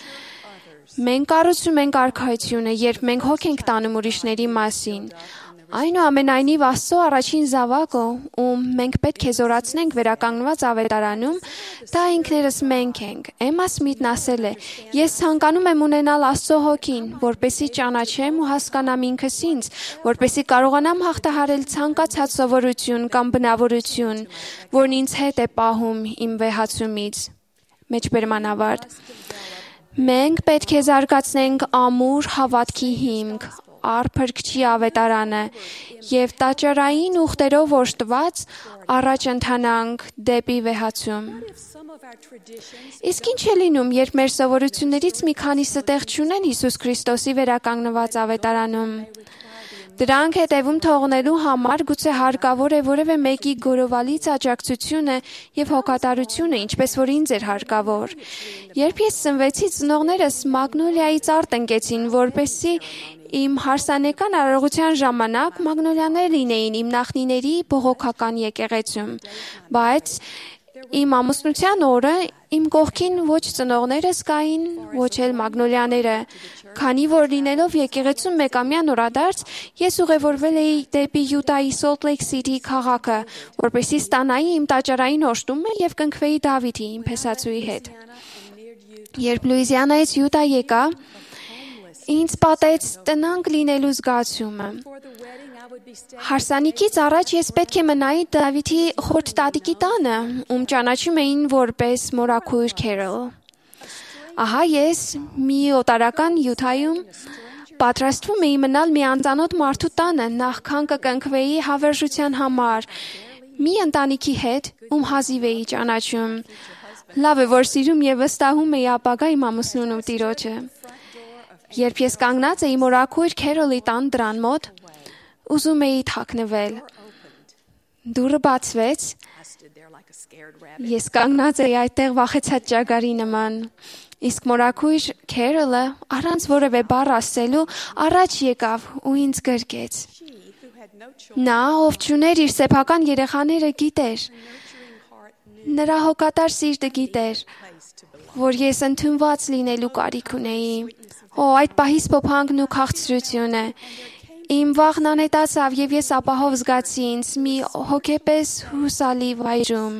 Մենք կառուցում ենք արքայությունը, երբ մենք հոգ ենք տանում ուրիշների մասին։ Այնուամենայնիվ Աստծո առաջին զավակը, ում մենք պետք է զորացնենք վերականգնված ավետարանում, դա ինքներս մենք ենք։ Էմմա Սմիթն ասել է. «Ես ցանկանում եմ ունենալ Աստծո հոգին, որպեսզի ճանաչեմ ու հասկանամ ինքս ինձ, որպեսզի կարողանամ հաղթահարել ցանկացած սովորություն կամ բնավորություն, որն ինձ հետ է պահում իմ վեհացումից»։ Մեջբերմանավարտ, մենք պետք է զարգացնենք ամուր հավատքի հիմք, Փրկչի ավետարանը եւ տաճարային ուխտերով օժտված առաջ ընթանանք դեպի վեհացում։ Իսկ ինչ է լինում, երբ մեր սովորություններից մի քանիսը տեղ չունեն Հիսուս Քրիստոսի վերականգնված ավետարանում։ Դրանք հետևում թողնելու համար գուցե հարկավոր է որևէ մեկի գորովալից աջակցությունը եւ հոգատարությունը, ինչպես որ ինձ էր հարկավոր։ Երբ ես ծնվեցի, ծնողներս մագնոլիայի ծառ տնկեցին, որպեսզի իմ հարսանեկան արարողության ժամանակ մագնոլիաներ լինեին իմ նախնիների բողոքական եկեղեցում, բայց իմ ամուսնության օրը իմ կողքին ոչ ծնողներս կային, ոչ էլ մագնոլիաները, քանի որ լինելով եկեղեցում մեկամյա նորադարձ, ես ուղևորվել էի դեպի Յուտայի Սոլտ Լեյք Սիթի քաղաքը, որպեսզի ստանայի իմ տաճարային օժտումը եւ կնքվեի Դավիթի իմ փեսացուի հետ։ Երբ Լուիզիանայից Յուտա եկա, ինձ պատեց տնանկ լինելու զգացումը։ Հարսանիքից առաջ ես պետք է մնայի Դավիթի խորթ տատիկի տանը, ում ճանաչում էին որպես մորաքույր Քերոլ։ Ահա ես մի օտարական Յուտայում պատրաստվում էի մնալ մի անծանոթ մարդու տանը, նախքան կկնքվեի հավերժության համար, մի ընտանիքի հետ, ում հազիվ էի ճանաչում։ Լավ է, որ սիրում եւ վստահում էի ապագա իմ ամուսնուն ու տիրոջը։ Երբ ես կանգնած էի մորաքույր Քերոլի տան դրան մոտ, ուզում էի թաքնվել։ Դուռը բացվեց։ Ես կանգնած էի այդտեղ վախեցած ճագարի նման։ Իսկ մորաքույր Քերոլը առանց որևէ բառ ասելու առաջ եկավ ու ինձ գրկեց։ Նա, ով չուներ իր սեփական երեխաները, գիտեր։ Նրա հոգատար սիրտը գիտեր, որ ես ընդունված լինելու կարիք ունեի։ Այդ պահից փոփանքն ու քաղցրությունը։ Իմ վաղն անհետացավ եւ ես ապահով զգացի ինձ մի հոգեպես հուսալի վայրում։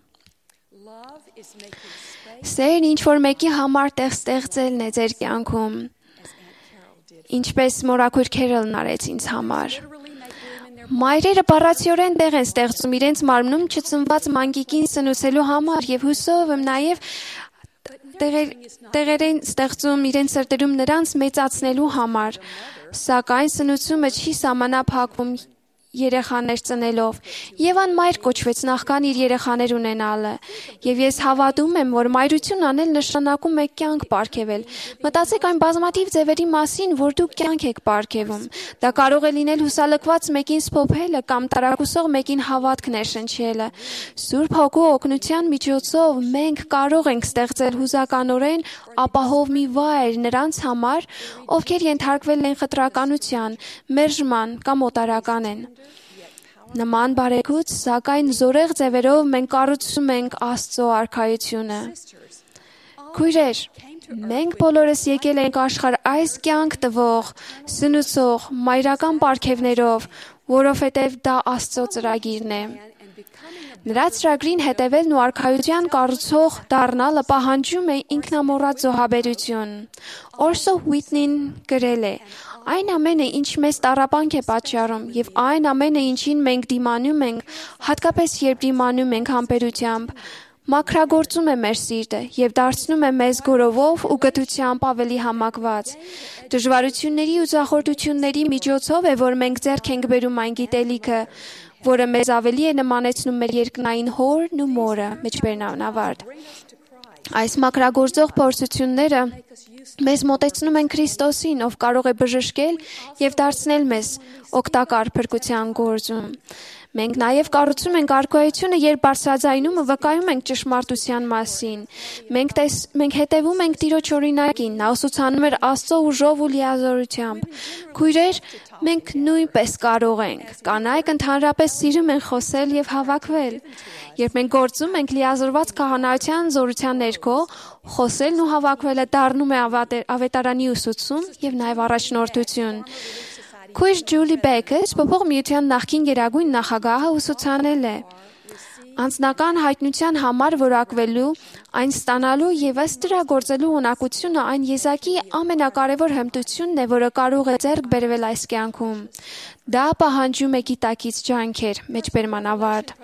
Սերն ինչ որ մեկի համար տեղ ստեղծելն է ձեր կյանքում, ինչպես մորաքույր Քերոլն արեց ինձ համար։ Մայրերը բառացիորեն տեղ են ստեղծում իրենց մարմնում չծնված մանկիկին սնուցելու համար եւ հուսով եմ նաեւ տեղեր են ստեղծում իրենց սրտերում նրանց մեծացնելու համար, սակայն սնուցումը չի սահմանափակվում երեխաներ ծնելով։ Եվան մայր կոչվեց նախքան իր երեխաներ ունենալը, եւ ես հավատում եմ, որ մայրություն անել նշանակում է կյանք պարգևել։ Մտածեք այն բազմաթիվ ձևերի մասին, որ դուք կյանք եք պարգևում։ Դա կարող է լինել հուսալքված մեկին սփոփելը կամ տարակուսող մեկին հավատք ներշնչելը։ Սուրբ Հոգու օգնության միջոցով մենք կարող ենք ստեղծել հուզականորեն ապահով մի վայր նրանց համար, ովքեր ենթարկվել են խտրականության, մերժման կամ օտարական են։ Նման բարեգուց, սակայն զորեղ ձևերով մենք կառուցում ենք Աստծո արքայությունը։ Քույրեր, մենք բոլորս եկել ենք աշխարհ այս կյանք տվող, սնուցող, մայրական պարգևներով որովհետև դա Աստծո ծրագիրն է։ Նրա ծրագրին հետևելն ու արքայության կառուցող դառնալը պահանջում է ինքնամոռաց զոհաբերություն։ Օրսո Ուիթնին գրել է. այն ամենը, ինչ մեզ տառապանք է պատճառում, եւ այն ամենը, ինչին մենք դիմանում ենք, հատկապես երբ դիմանում ենք համբերությամբ, մաքրագործում է մեր սիրտը եւ դարձնում է մեզ գորովով ու գթությամբ ավելի համակված։ Դժվարությունների ու զախորտությունների միջոցով է, որ մենք ձեռք ենք բերում այն գիտելիքը, որը մեզ ավելի է նմանեցնում մեր երկնային հորն ու մորը, մեջբերնավարդ։ Այս մաքրագործող փորձությունները մեզ մոտեցնում են Քրիստոսին, ով կարող է բժշկել եւ դարձնել մեզ օգտակար փրկության գործում։ Մենք նաև կառուցում ենք արքայությունը, երբ բարձրաձայնում ու վկայում ենք ճշմարտության մասին։ Մենք հետևում ենք Տիրոջ օրինակին, նա ուսուցանում էր Աստծո ուժով ու լիազորությամբ։ Քույրեր, մենք նույնպես կարող ենք։ Կանայք ընդհանրապես սիրում են խոսել եւ հավաքվել։ Երբ մենք գործում ենք լիազորված քահանայության զորության ներքո, խոսելն ու հավաքվելը դառնում է ավետարանի ուսուցում եւ նաև առաջնորդություն։ Քույր Ջուլի Բեքեր փոփոխ միության նախկին գերագույն նախագահը ուսուցանել է. Անձնական հայտնության համար որակվելու, այն ստանալու եւ ըստ դրա գործելու ունակությունը այն եզակի ամենակարևոր հմտությունն է, որը կարող է ձեռք բերվել այս կյանքում։ Դա պահանջում է գիտակից ջանքեր, մեջբերմանավարտ։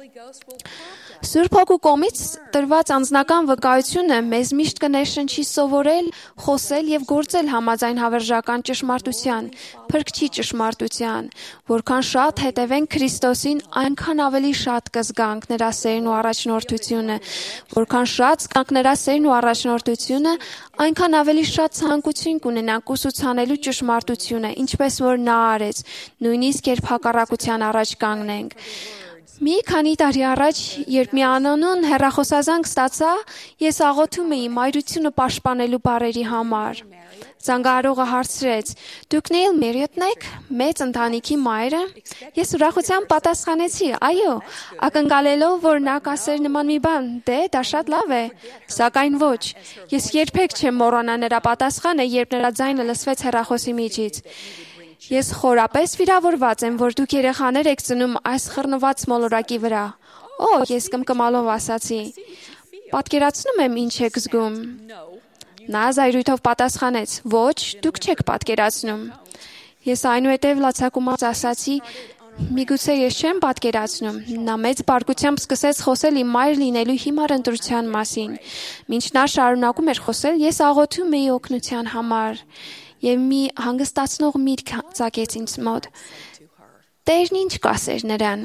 Սուրբ Հոգու կողմից տրված անձնական վկայությունը մեզ միշտ կներշնչի սովորել, խոսել եւ գործել համաձայն հավերժական ճշմարտության, փրկչի ճշմարտության, որքան շատ հետևենք Քրիստոսին, այնքան ավելի շատ կզգանք նրա սերն ու առաջնորդությունը, որքան շատ զգանք նրա սերն ու առաջնորդությունը, այնքան ավելի շատ ցանկություն կունենանք ուսուցանելու ճշմարտությունը, ինչպես որ նա արեց, նույնիսկ երբ հակառակության առաջ կանգնենք։ Մի քանի տարի առաջ, երբ մի անանուն հեռախոսազանգ ստացա, ես աղոթում էի մայրությունը պաշտպանելու բառերի համար։ Զանգահարողը հարցրեց. «Դուք Նեյլ Մերիոտն եք, մեծ ընտանիքի մայրը»։ Ես ուրախությամբ պատասխանեցի. «Այո», ակնկալելով, որ նա կասեր նման մի բան. «Դե, դա շատ լավ է»։ Սակայն ոչ։ Ես երբեք չեմ մոռանա նրա պատասխանը, երբ նրա ձայնը լսվեց հեռախոսի միջից։ Ես խորապես վիրավորված եմ, որ դուք երեխաներ եք ծնում այս խռնված մոլորակի վրա։ Օ, ես կմկմալով ասացի. պատկերացնում եմ ինչ եք զգում։ Նա զայրույթով պատասխանեց. ոչ, դուք չեք պատկերացնում։ Ես այնուհետև լացակումած ասացի. միգուցե ես չեմ պատկերացնում։ Նա մեծ բարկությամբ սկսեց խոսել իմ մայր լինելու հիմար ընտրության մասին։ Մինչ նա շարունակում էր խոսել, ես աղոթում էի օգնության համար։ Եվ մի հանգստացնող միտք ծագեց ինձ մոտ. Տերն ինչ կասեր նրան։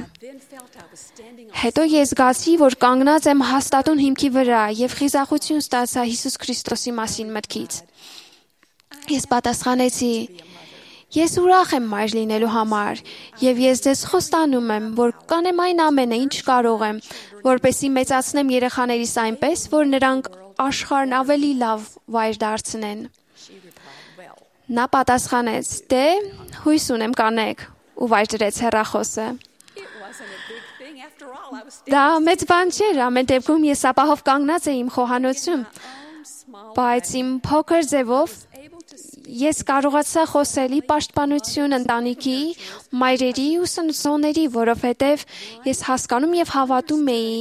Հետո ես զգացի, որ կանգնած եմ հաստատուն հիմքի վրա եւ խիզախություն ստացա Հիսուս Քրիստոսի մասին մտքից։ Ես պատասխանեցի. ես ուրախ եմ մայր լինելու համար եւ ես ձեզ խոստանում եմ, որ կանեմ այն ամենը, ինչ կարող եմ, որպեսզի մեծացնեմ երեխաներիս այնպես, որ նրանք աշխարհն ավելի լավ վայր դարձնեն։ Նա պատասխանեց. դե, հույս ունեմ կանեք, ու վայր դրեց հեռախոսը։ Դա մեծ բան չէր, ամեն դեպքում ես ապահով կանգնած էի իմ խոհանոցում, բայց իմ փոքր ձևով ես կարողացա խոսելի պաշտպանություն ընտանիքի, մայրերի ու սնուցողների, որովհետև ես հասկանում եւ հավատում էի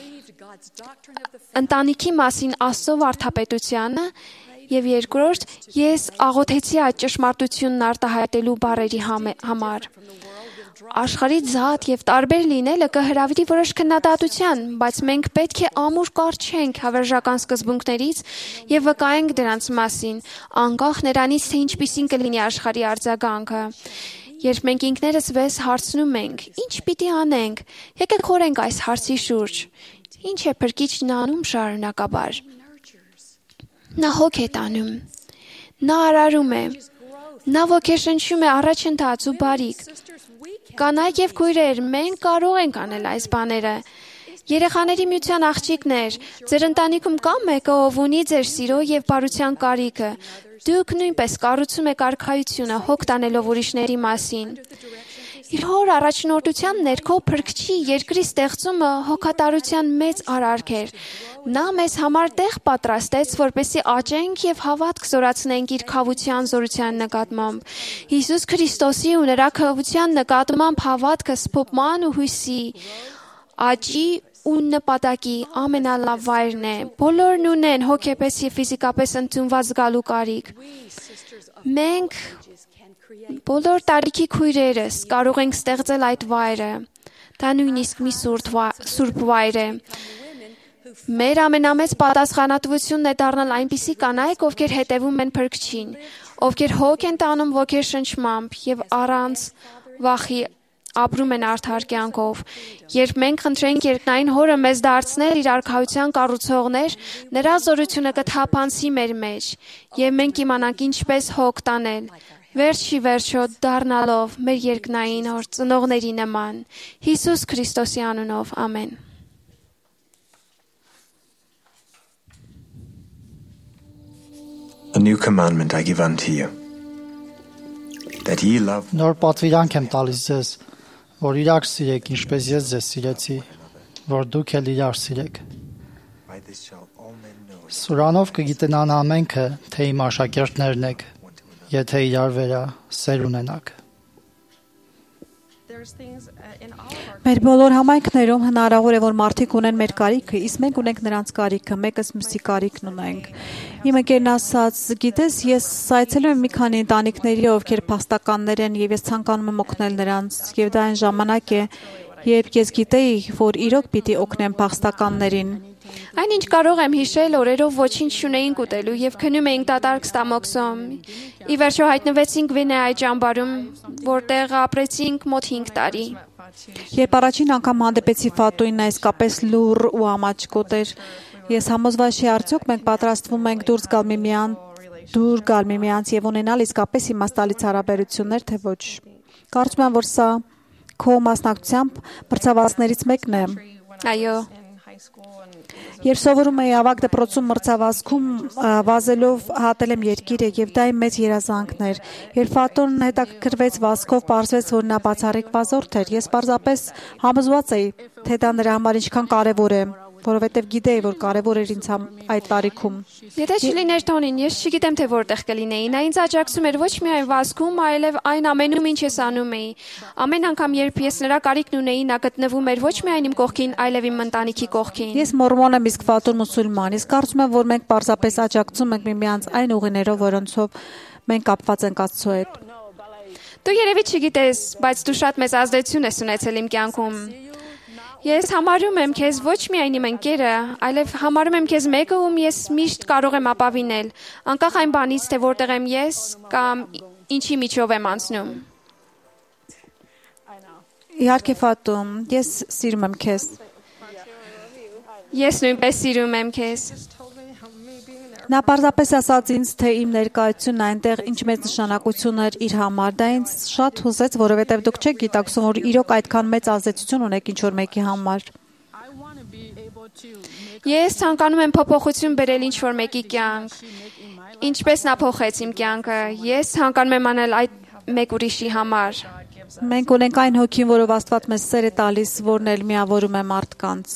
ընտանիքի մասին Աստծո վարդապետությանը, եւ երկրորդ, ես աղոթեցի այդ ճշմարտությունն արտահայտելու բառերի համար։ Աշխարհի զատ եւ տարբեր լինելը կհրավիրի որոշ քննադատության, բայց մենք պետք է ամուր կառչենք հավերժական սկզբունքներից եւ վկայենք դրանց մասին, անկախ նրանից, թե ինչպիսին կլինի աշխարհի արձագանքը։ Երբ մենք ինքներս վես հարցնում ենք, ինչ պիտի անենք, եկեք խորենք այս հարցի շուրջ։ Ինչ է Փրկիչն անում շարունակաբար։ Նա հոգ է տանում։ Նա արարում է։ Նա ոգեշնչում է առաջընթաց ու բարիք։ Կանայք եւ քույրեր, մենք կարող ենք անել այս բաները։ Երեխաների միության աղջիկներ, ձեր ընտանիքում կա մեկը, ով ունի ձեր սիրո եւ բարության կարիքը։ Դուք նույնպես կառուցում եք արքայությունը, հոգ տանելով ուրիշների մասին։ Իր հոր առաջնորդության ներքո փրկչի երկրի ստեղծումը հոգատարության մեծ արարք էր։ Նա մեզ համար տեղ պատրաստեց, որպեսզի աճենք եւ հավատք զորացնենք իր քավության զորության նկատմամբ։ Հիսուս Քրիստոսի ու նրա քավության նկատմամբ հավատքը սփոփման ու հույսի աճի ու նպատակի ամենալավ վայրն է։ Բոլորն ունեն հոգեպես եւ ֆիզիկապես ընդունված գալու կարիք։ Մենք բոլոր տարիքի քույրերս կարող ենք ստեղծել այդ վայրը։ Դա նույնիսկ մի սուրբ վայր է։ Մեր ամենամեծ պատասխանատվությունն է դառնալ այնպիսի կանայք, ովքեր հետևում են Փրկչին, ովքեր հոգ են տանում ոգեր շնչմամբ եւ առանց վախի ապրում են արդար կյանքով։ Երբ մենք խնդրենք երկնային հորը մեզ դարձնել իր արքայության կառուցողներ, նրա զորությունը կթափանցի մեր մեջ եւ մենք իմանանք ինչպես հոգ տանել։ Վերջի վերջո դառնալով մեր երկնային հոր ծնողների նման։ Հիսուս Քրիստոսի անունով, ամեն։ A new commandment I give unto you, that ye love. Նոր պատվիրանք եմ տալիս ձեզ, որ իրար սիրեք, ինչպես ես ձեզ սիրեցի, որ դուք էլ իրար սիրեք։ Սուրանով կգիտենան ամենքը, թե իմ աշակերտներն եք, եթե իրար վերա սեր ունենաք։ Մեր բոլոր համայնքներում հնարավոր է, որ մարդիկ ունեն մեր կարիքը, իսկ մենք ունենք նրանց կարիքը, մեկս մյուսի կարիքն ունենք։ Իմ ընկերն ասաց, գիտես, ես այցելում եմ մի քանի ընտանիքների, ովքեր փաստականներ են, եւ ես ցանկանում եմ օգնել նրանց, եւ դա այն ժամանակ է, երբ ես գիտեի, որ իրոք պիտի օգնեմ փաստականներին։ Այնինչ կարող եմ հիշել, օրերով ոչինչ չունեինք ուտելու եւ քնում էինք դատարկ ստամոքսում։ Ի վերջո հայտնվեցինք Վենեայի ճամբարում, որտեղ ապրեցինք մոտ 5 տարի։ Երբ առաջին անգամ հանդիպեցի Ֆատուին, նա իսկապես լուռ ու ամաչկոտ էր։ Ես համոզված չէի, արդյոք մենք պատրաստվում ենք դուրս գալ միմյանց եւ ունենալ իսկապես իմաստալից հարաբերություններ, թե ոչ։ Կարծում եմ, որ սա քո մասնակցությամբ մրցավազքներից մեկն է։ Այո։ Երբ սովորում էի ավագ դպրոցում մրցավազքում վազելով հատել եմ երկիրը եւ դա իմ մեծ երազանքն էր։ Երբ Ֆատոն հետաքրքրվեց վազքով, պարզվեց, որ նա բացառիկ վազորդ էր։ Ես պարզապես համոզված էի, թե դա նրա համար ինչքան կարեւոր է, որովհետեւ գիտեի, որ կարեւոր էր ինձ այդ տարիքում։ Եթե չլիներ Տոնին, ես չգիտեմ, թե որտեղ կլինեի։ Նա ինձ աջակցում էր ոչ միայն վազքում, այլև այն ամենում, ինչ ես անում էի։ Ամեն անգամ, երբ ես նրա կարիքն ունեի, նա գտնվում էր ոչ միայն իմ կողքին, այլև իմ ընտանիքի կողքին։ Ես մորմոն եմ, իսկ Ֆատոն մուսուլման։ Ես կարծում եմ, որ մենք պարզապես աջակցում ենք միմյանց այն ուղիներով, որոնցով մենք կապված ենք Աստծո հետ։ Դու երևի չգիտես, բայց դու շատ մեծ ազդեցություն ես ունեցել իմ կյանքում։ Ես համարում եմ քեզ ոչ միայն իմ ընկերը, այլև համարում եմ քեզ մեկը, ում ես միշտ կարող եմ ապավինել, անկախ այն բանից, թե որտեղ եմ ես կամ ինչի միջով եմ անցնում։ Իհարկե Ֆատում, ես սիրում եմ քեզ։ Ես նույնպես սիրում եմ քեզ։ Նա պարզապես ասաց ինձ, թե իմ ներկայությունն այնտեղ ինչ մեծ նշանակություն էր իր համար։ Դա ինձ շատ հուզեց, որովհետև դուք չեք գիտակցում, որ իրոք այդքան մեծ ազդեցություն ունեք ինչ-որ մեկի համար։ Ես ցանկանում եմ փոփոխություն բերել ինչ-որ մեկի կյանք։ Ինչպես նա փոխեց իմ կյանքը, ես ցանկանում եմ անել այդ մեկ ուրիշի համար։ Մենք ունենք այն հոգին, որով Աստված մեզ սեր է տալիս, որն էլ միավորում է մարդկանց։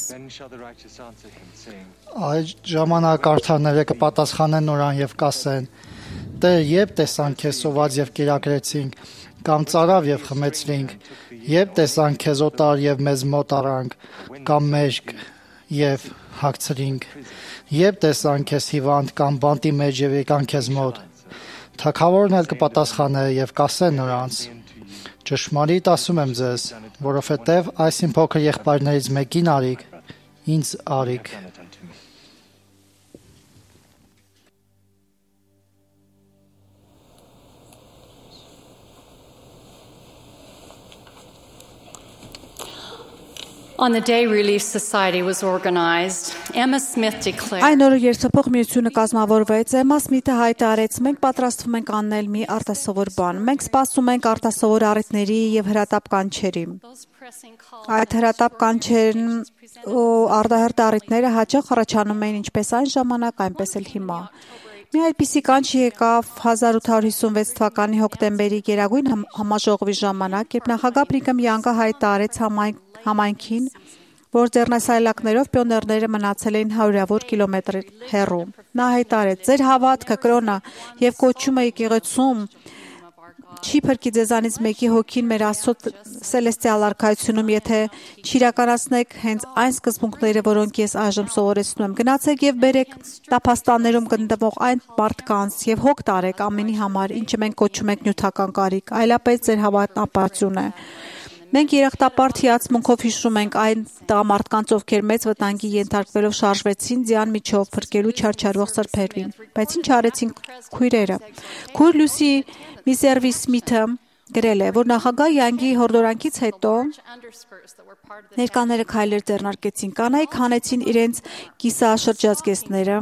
Այդ ժամանակ արդարները կպատասխանեն նրան եւ կասեն. Տեր, երբ տեսանք քեզ սոված եւ կերակրեցինք, կամ ծարավ եւ խմեցրինք, երբ տեսանք քեզ օտար եւ մեզ մոտ առանք, կամ մեջք եւ հագցրինք, երբ տեսանք քեզ հիվանդ կամ բանտի մեջ եւ եկանք քեզ մոտ։ Թագավորն էլ կպատասխանե եւ կասե նրանց. Ճշմարիտ ասում եմ ձեզ, որովհետեւ այս իմ փոքր եղբայրներից մեկին արիք, ինձ արիք։ On the day Relief Society was organized, Emma Smith declared. Այն օրը երթափող միությունը կազմավորվեց, Էմմա Սմիթը հայտարարեց. մենք պատրաստվում ենք անել մի արտասովոր բան։ Մենք սպասում ենք արտասովոր առիթների եւ հրատապ կանչերի։ Այդ հրատապ կանչերն ու արտահերտ առիթները հաճախ առաջանում էին ինչպես այն ժամանակ, այնպես էլ հիմա։ Մի այդպիսի կանչ եկավ 1856 թվականի հոկտեմբերի Գերագույն համաժողովի ժամանակ, երբ նախագահ Բրիգհամ Յանգը հայտարարեց համայնքին, որ ձեռնասայլակներով պիոներները մնացել էին հարյուրավոր կիլոմետր հեռու։ Նա հայտարարեց. «Ձեր հավատքը, կրոնը եւ կոչումը եկեղեցում չի փրկի ձեզանից մեկի հոգին մեր Աստծո սելեստիալ արքայությունում, եթե չիրականացնեք հենց այն սկզբունքները, որոնք ես այժմ սովորեցնում եմ։ Գնացեք եւ բերեք տափաստաններում գտնվող այն մարդկանց եւ հոգ տարեք ամենի համար, ինչը մենք կոչում ենք նյութական կարիք, այլապես ձեր հավատն ապարծյուն է»։ Մենք երախտապարտ հիացմունքով հիշում ենք այն տղամարդկանց, ովքեր մեծ վտանգի ենթարկվելով շարժվեցին ձյան միջով փրկելու չարչարվող սրբերին։ Բայց ինչ արեցին քույրերը։ Քույր Լուսի Միսերվի Սմիթը գրել է, որ նախագահ Յանգի հորդորանքից հետո ներկաները քայլեր ձեռնարկեցին, կանայք հանեցին իրենց կիսաշրջազգեստները,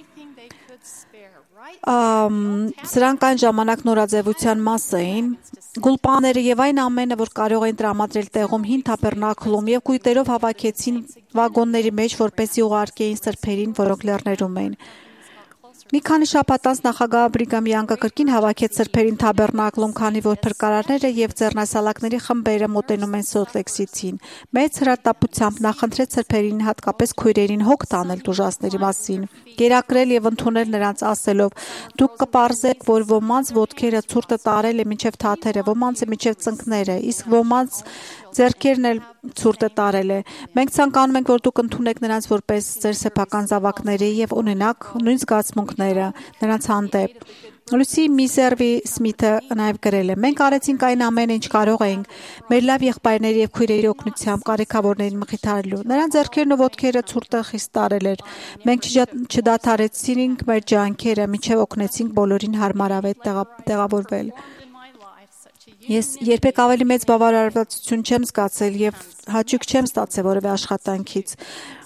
սրանք այն ժամանակ նորաձևության մաս էին, գուլպաները եւ այն ամենը, որ կարող էին տրամադրել տեղում հին թափեռնակլում եւ կույտերով հավաքեցին վագոնների մեջ, որպեսզի ուղարկեին սրբերին, որոնք լեռներում էին։ Մի քանի շաբաթ անց նախագահ Բրիգհամ Յանգը կրկին հավաքեց սրբերին թաբեռնակլում, քանի որ փրկարարները եւ ձեռնասալակների խմբերը մոտենում են Սոլտ Լեյք Սիթիին։ Մեծ հրատապությամբ նախընտրեց սրբերին, հատկապես քույրերին, հոգ տանել տուժածների մասին, կերակրել եւ ընդունել նրանց ասելով. «Դուք կպարզեք, որ ոմանց ոտքերը ցուրտը տարել է մինչև թաթերը, ոմանցը մինչև ծնկները, իսկ ոմանց ձեռքերն էլ ցուրտը տարել է։ Մենք ցանկանում ենք, որ դուք ընդունեք նրանց որպես ձեր սեփական զավակների եւ ունենաք նույն զգացմունքները նրանց հանդեպ»։ Լուսի Միսերվի Սմիթը նաև գրել է. «Մենք արեցինք այն ամենը, ինչ կարող էինք մեր լավ եղբայրների եւ քույրերի օգնությամբ կարիքավորներին մխիթարելու։ Նրանց ձեռքերն ու ոտքերը ցուրտը խիստ տարել էր։ Մենք չդադարեցինք մեր ջանքերը, մինչև օգնեցինք բոլորին հարմարավետ տեղավորվել։ Ես երբեք ավելի մեծ բավարարվածություն չեմ զգացել եւ հաճույք չեմ ստացել որևէ աշխատանքից։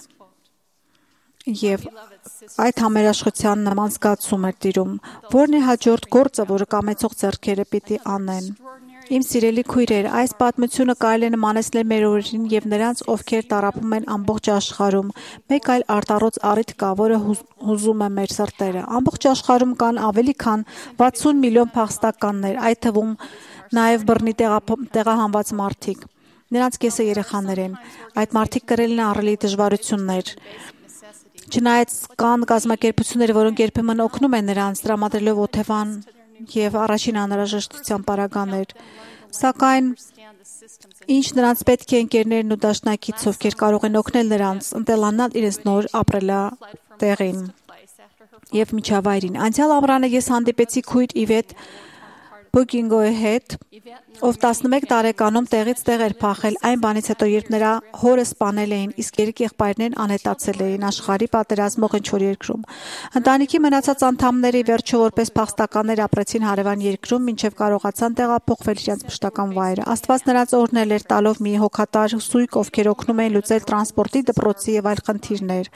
Եվ այդ համերաշխության նման զգացում էր տիրում։ Որն է հաջորդ գործը, որը կամեցող ձեռքերը պիտի անեն։ Իմ սիրելի քույրեր, այս պատմությունը կարելի է նմանեցնել մեր օրերին եւ նրանց, ովքեր տառապում են ամբողջ աշխարհում։ Մեկ այլ արտառոց առիթ կա, որը հուզում է մեր սրտերը։ Ամբողջ աշխարհում կան ավելի քան 60 միլիոն փախստականներ, այդ թվում նաև բռնի տեղահանված մարդիկ։ Նրանց կեսը երեխաներ են։ Այդ մարդիկ կրել են ահռելի դժվարություններ։ Չնայած կան կազմակերպություններ, որոնք երբեմն օգնում են նրանց, տրամադրելով օթևան եւ առաջին անհրաժեշտության պարագաներ, սակայն ինչ նրանց պետք է ընկերներն ու դաշնակից, ովքեր կարող են օգնել նրանց ընտելանալ իրենց նոր ապրելատեղին եւ միջավայրին։ Անցյալ ամռանը ես հանդիպեցի քույր Իվետ Բուկինգոյի հետ, ով 11 տարեկանում տեղից տեղ էր փախել այն բանից հետո, երբ նրա հորը սպանել էին, իսկ երեք եղբայրներն անհետացել էին աշխարհի պատերազմող ինչ-որ երկրում։ Ընտանիքի մնացած անդամները ի վերջո որպես փախստականներ ապրեցին հարևան երկրում, մինչև կարողացան տեղափոխվել իրենց մշտական վայրը։ Աստված նրանց օրհնել էր տալով մի հոգատար սույկ, ովքեր օգնում էին լուծել տրանսպորտի, դպրոցի եւ այլ խնդիրներ։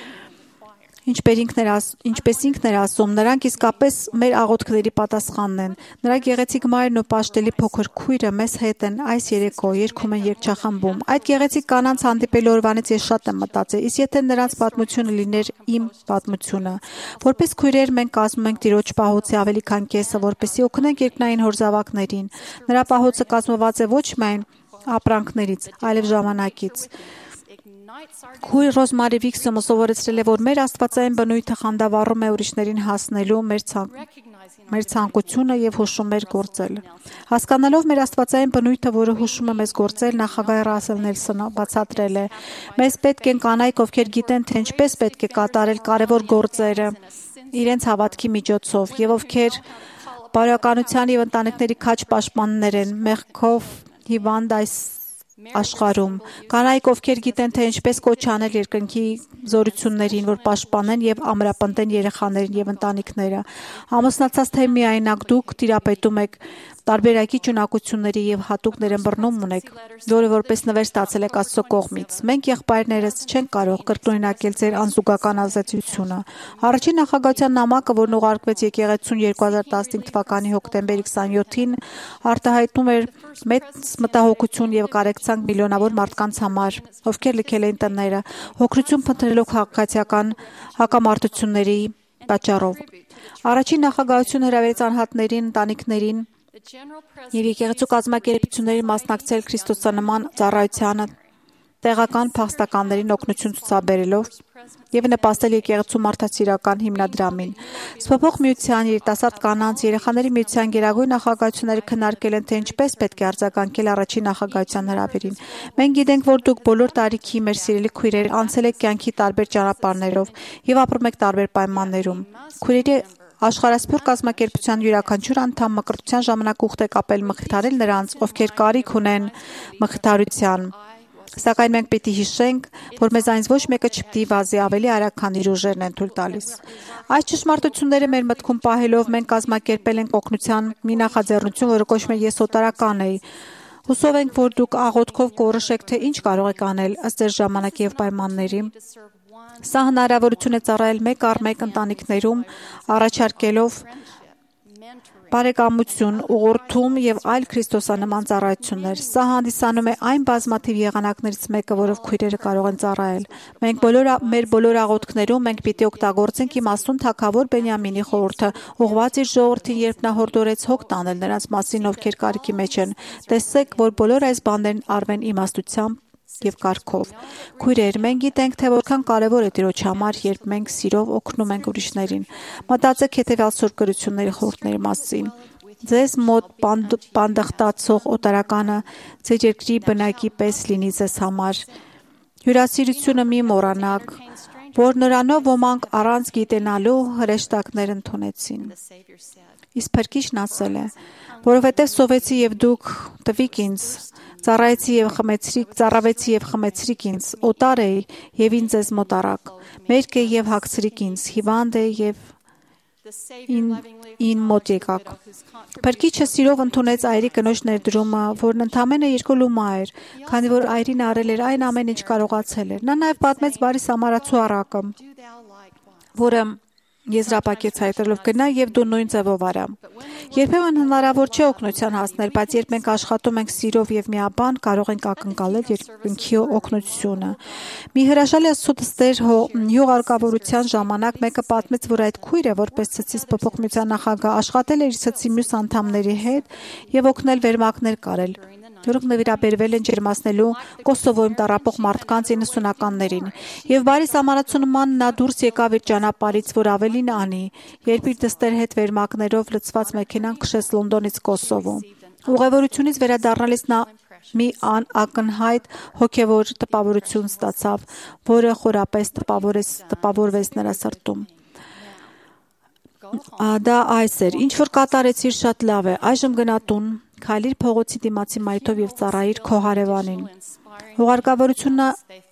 Ինչպես ինքն էր ասում, նրանք իսկապես մեր աղոթքների պատասխանն են։ Նրա գեղեցիկ մայրն ու պաշտելի փոքր քույրը մեզ հետ են այս երեկո, երգում են երգչախմբում։ Այդ գեղեցիկ կանանց հանդիպելու օրվանից ես շատ եմ մտածել, իսկ եթե նրանց պատմությունը լիներ իմ պատմությունը։ Որպես քույրեր մենք կազմում ենք Տիրոջ պահոցի ավելի քան կեսը, որպեսզի օգնենք երկնային հոր զավակներին։ Նրա պահոցը կազմված է ոչ միայն ապրանքներից, այլև ժամանակից։ Քույր Ռոզմարի Վիքսոմը սովորեցրել է, որ մեր աստվածային բնույթը խանդավառում է ուրիշներին հասնելու մեր ցանկությունը եւ հուշում մեր գործել։ Հասկանալով մեր աստվածային բնույթը, որը հուշում է մեզ գործել, նախագահ Ռասել Նելսոնը բացատրել է. «Մեզ պետք են կանայք, ովքեր գիտեն, թե ինչպես պետք է կատարել կարևոր գործերը իրենց հավատքի միջոցով եւ ովքեր բարոյականության եւ ընտանիքների քաջ պաշտպաններ են, մեղքով հիվանդ այս աշխարհում։ Կանայք, ովքեր գիտեն, թե ինչպես կոչ անել երկնքի զորություններին, որ պաշտպանեն եւ ամրապնդեն երեխաներին եւ ընտանիքները։ Ամուսնացած թե միայնակ դուք տիրապետում եք տարբերակի ճունակությունների եւ հատուկ ներըմբռնում ունեք, որը որպես նվեր ստացել եք Աստծո կողմից։ Մենք եղբայրներս չենք կարող կրկնօրինակել ձեր անզուգական ազատությունը։ Առաջին նախագահության նամակը, որն ուղարկվեց եկեղեցուն 2015 թվականի հոկտեմբերի 27-ին, արտահայտում էր մեծ մտահոգություն եւ կարեկցանք միլիոնավոր մարդկանց համար, ովքեր լքել էին տները, հոգրություն փնտրելով քաղաքացիական հակամարտությունների պատճառով։ Առաջին նախագահությունը հրավիրեց անհատներին, ընտանիքներին եւ եկեղեցու կազմակերպություններին մասնակցել քրիստոսանման ծառայությանը, տեղական փախստականներին օգնություն ցուցաբերելով եւ նպաստել եկեղեցու մարդասիրական հիմնադրամին։ Սփոփող միության երիտասարդ կանանց երեխաների միության գերագույն նախագահությունները քննարկել են, թե ինչպես պետք է արձագանքել առաջին նախագահության հրավերին։ Մենք գիտենք, որ դուք բոլոր տարիքի մեր սիրելի քույրեր անցել եք կյանքի տարբեր ճանապարհներով եւ ապրում եք տարբեր պայմաններում։ Քույրերի Աշխարհասփյուռ կազմակերպության յուրաքանչյուր անդամ մկրտության ժամանակ ուխտ է կապել մխիթարել նրանց, ովքեր կարիք ունեն մխիթարության։ Սակայն մենք պիտի հիշենք, որ մեզ այնց ոչ մեկը չպիտի վազի ավելի արագ, քան իր ուժերն են թույլ տալիս։ Այս ճշմարտությունները մեր մտքում պահելով մենք կազմակերպել ենք օգնության մի նախաձեռնություն, որը կոչվում է «Եսօտարական է»։ Հուսով ենք, որ դուք աղոթքով կորոշեք, թե ինչ կարող եք անել ըստ ձեր ժամանակի եւ պայմանների։ Սա հնարավորություն է ծառայել մեկ առ մեկ ընտանիքներում, առաջարկելով բարեկամություն, ուղղորդում եւ այլ քրիստոսանման ծառայություններ։ Սա հանդիսանում է այն բազմաթիվ եղանակներից մեկը, որով քույրերը կարող են ծառայել։ Մեր բոլոր աղոթքներում մենք պիտի օգտագործենք իմաստուն թագավոր Բենյամինի խորհուրդը, ուղղված իր ժողովրդին, երբ նա հորդորեց հոգ տանել նրանց մասին, ովքեր կարիքի մեջ են։ Տեսեք, որ բոլոր այս բաներն արվեն իմաստությամբ եւ կարգով։ Քույրեր, մենք գիտենք, թե որքան կարեւոր է Տիրոջ համար, երբ մենք սիրով օգնում ենք ուրիշներին։ Մտածեք հետեւյալ սուրբ գրությունների խորհուրդների մասին։ Ձեզ մոտ բանդախտացող օտարականը ձեր երկրի բնակի պես լինի ձեզ համար։ Հյուրասիրությունը մի մոռանաք, որ նրանով ոմանք առանց գիտենալու հրեշտակներ ընդունեցին։ Իսկ Փրկիչն ասել է. որովհետև սովեցի եւ դուք տվիք ինձ, ծառայեցի եւ խմեցրիք ինձ, օտար էի եւ ինձ ձեզ մոտ առաք, մերկ էի եւ հագցրիք ինձ, հիվանդ էի եւ ին մոտ եկաք։ Փրկիչը սիրով ընդունեց այրի կնոջ ներդրումը, որն ընդամենը 2 լումա էր, քանի որ այրին արել էր այն ամեն ինչ կարողացել էր։ Նա նաև պատմեց բարի սամարացու առակը, որը եզրափակեց հայտարարելով գնա եւ դու նույն ձևով արա։ Երբեմն հնարավոր չէ օգնության հասնել, բայց երբ մենք աշխատում ենք սիրով եւ միաբան, կարող ենք ակնկալել երկնքի օգնությունը։ Մի հրաշալի աստծոստեր հյուղարկավորության ժամանակ մեկը պատմեց, որ այդ քույրը, որպես ցցից փոփոխության նախագահ, աշխատել էր իր ցցի մյուս անդամների հետ եւ օգնել վերմակներ կարել, որոնք նվիրաբերվել են ջերմացնելու Կոսովոյում տառապող մարդկանց 90-ականներին։ Եվ բարի սամարացու նման նա դուրս եկավ իր ճանապարհից, որ ավելին անի, երբ իր դստեր հետ վերմակներով լցված մեքենան քշեց Լոնդոնից Կոսովո։ Ուղևորությունից վերադառնալիս նա մի ակնհայտ հոգևոր տպավորություն ստացավ, որը խորապես տպավորվեց նրա սրտում։ Դա այս էր. ինչ որ կատարեցիր շատ լավ է, այժմ գնա տուն, քայլիր փողոցի դիմացի մայթով եւ ծառայիր քո հարևանին։ Ուղարկավորությունը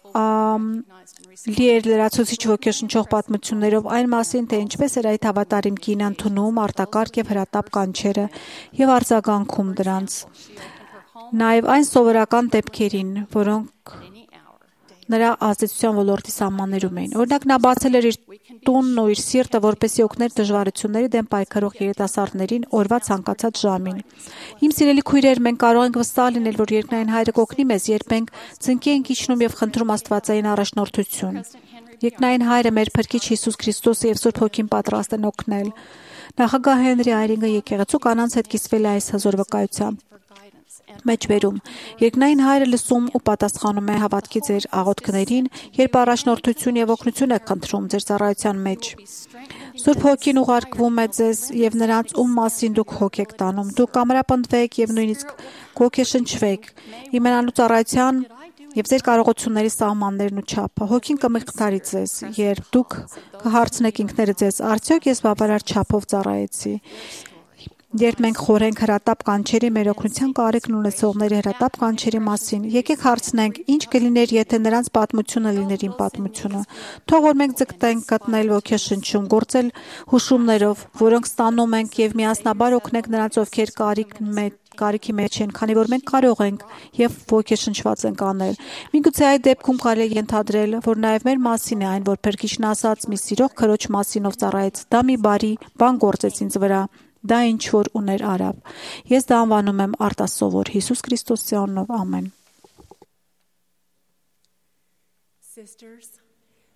լի էր լրացուցիչ ոգեշնչող պատմություններով այն մասին, թե ինչպես էր այդ հավատարիմ կինը ընդունում արտակարգ եւ հրատապ կանչերը եւ արձագանքում դրանց։ Նաեւ այն սովորական դեպքերին, որոնք նրա ազդեցության ոլորտի սահմաններում էին։ Օրինակ, նա բացել էր իր տունն ու իր սիրտը, որպեսզի օգներ դժվարությունների դեմ պայքարող երիտասարդներին օրվա ցանկացած ժամին։ Իմ սիրելի քույրեր, մենք կարող ենք վստահ լինել, որ երկնային Հայրը կօգնի մեզ, երբ մենք ծնկի ենք իջնում եւ խնդրում Աստվածային առաջնորդություն։ Երկնային Հայրը, մեր Փրկիչ Հիսուս Քրիստոսը եւ Սուրբ Հոգին պատրաստ են օգնել։ Նախագահ Հենրի Այրինգը եկեղեցու կանանց հետ կիսվել է այս հզոր վկայությամբ։ Մեջբերում Երկնային Հայրը լսում ու պատասխանում է հավատքի ձեր աղոթքներին, երբ առաջնորդություն եւ օգնություն եք խնդրում ձեր ծառայության մեջ։ Սուրբ Հոգին ուղարկվում է ձեզ եւ նրանց, ում մասին դուք հոգ եք տանում։ Դուք կամրապնդվեք եւ նույնիսկ կոգեշնչվեք իմանալու ծառայության եւ ձեր կարողությունների սահմաններն ու չափը։ Հոգին կմխիթարի ձեզ, երբ դուք կհարցնեք ինքներդ ձեզ. արդյոք ես բավարար չափով ծառայեցի։ Երբ մենք խորենք հրատապ կանչերի, մեր օգնության կարիքն ունեցողների հրատապ կանչերի մասին, եկեք հարցնենք, ինչ կլիներ, եթե նրանց պատմությունը լիներ իմ պատմությունը։ Թող որ մենք ձգտենք գտնել ոգեշնչում, գործել հուշումներով, որոնք ստանում ենք եւ միասնաբար օգնենք նրանց, ովքեր կարիքի մեջ են, քանի որ մենք կարող ենք եւ ոգեշնչված ենք անել։ Միգուցե այդ դեպքում կարելի է ենթադրել, որ նաեւ մեր մասին է այն, որ Փրկիչն ասաց մի սիրող քրոջ մասինով ծառայեց, դա մի բարի բան գործեց ինձ վրա։ Դա ինչ որ ուներ արավ։ Ես դա անվանում եմ արտասովոր Հիսուս Քրիստոսի անունով, ամեն։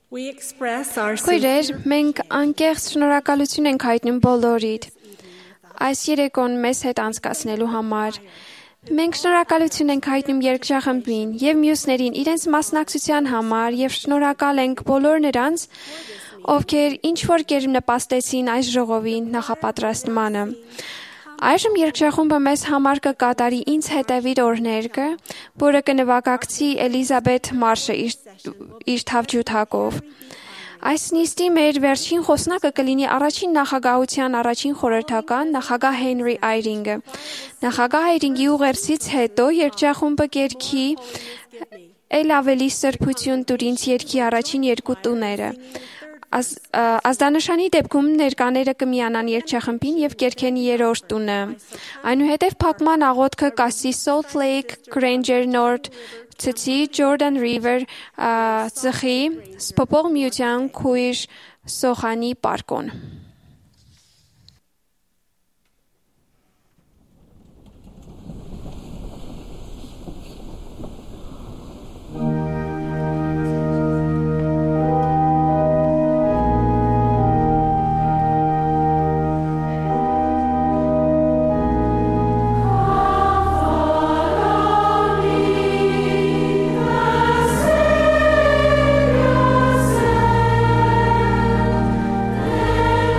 We express our Քույրեր, մենք անկեղծ շնորհակալություն ենք հայտնում բոլորիդ այս երեկոն մեզ հետ անցկացնելու համար։ Մենք շնորհակալություն ենք հայտնում երգչախմբին եւ մյուսներին իրենց մասնակցության համար եւ շնորհակալ ենք բոլոր նրանց, ովքեր ինչ որ կերպ նպաստեցին այս ժողովին նախապատրաստմանը։ Այժմ երգչախումբը մեզ համար կկատարի ինձ հետևիր օրհներգը, որը կնվագակցի Էլիզաբեթ Մարշը իր թավջութակով։ Այս նիստի մեր վերջին խոսնակը կլինի առաջին նախագահության առաջին խորհրդական նախագահ Հենրի Այրինգը։ Նախագահ Այրինգի ուղերձից հետո երգչախումբը կերքի «Էլ ավելի սրբություն տուր ինձ» երգի առաջին երկու տուները։ Ազդանշանի դեպքում ներկաները կմիանան երգչախմբին եւ կերքեն երրորդ տունը։ Այնուհետև փակման աղոթքը կասի Salt Lake, Granger North, Ծծի, Jordan River, Ծխի, Սփոփող միության քույր Սոխանի պարկոն։ Thank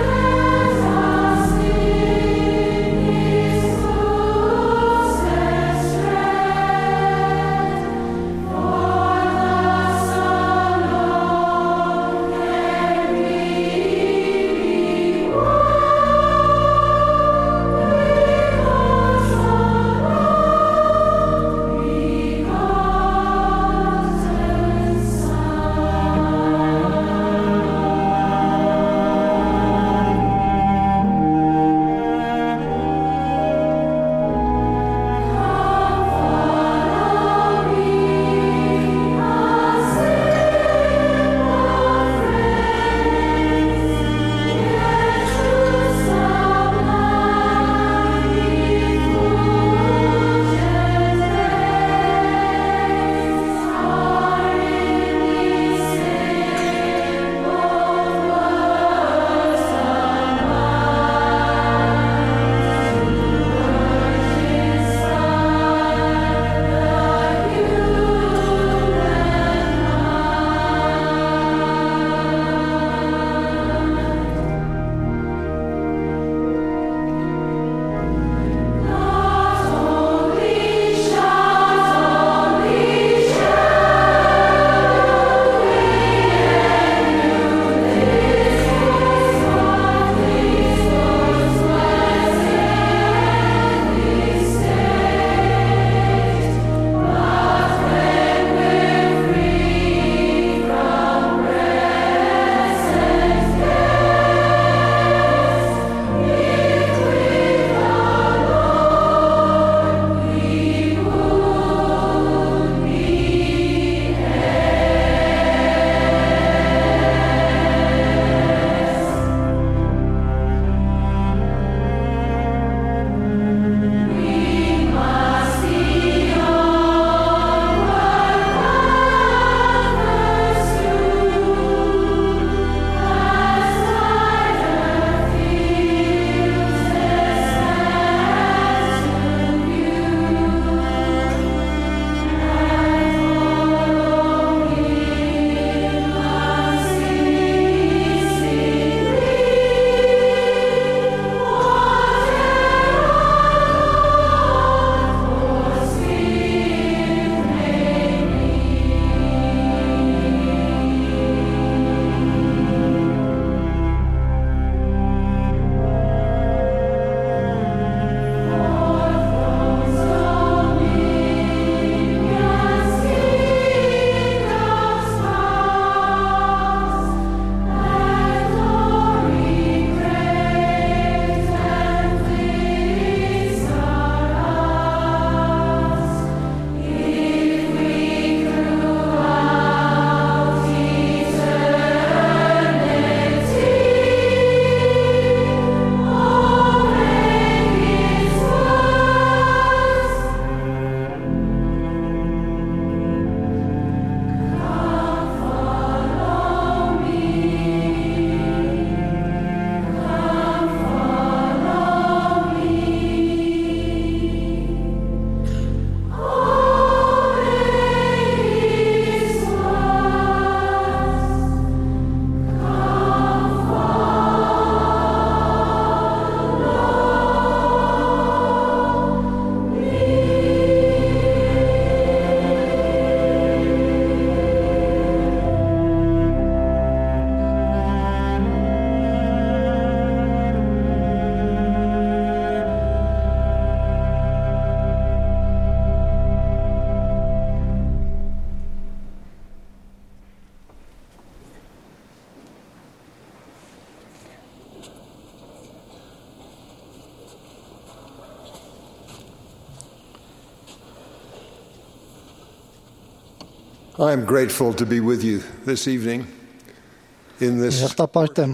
I'm grateful to be with you this evening in this Երթապարտ եմ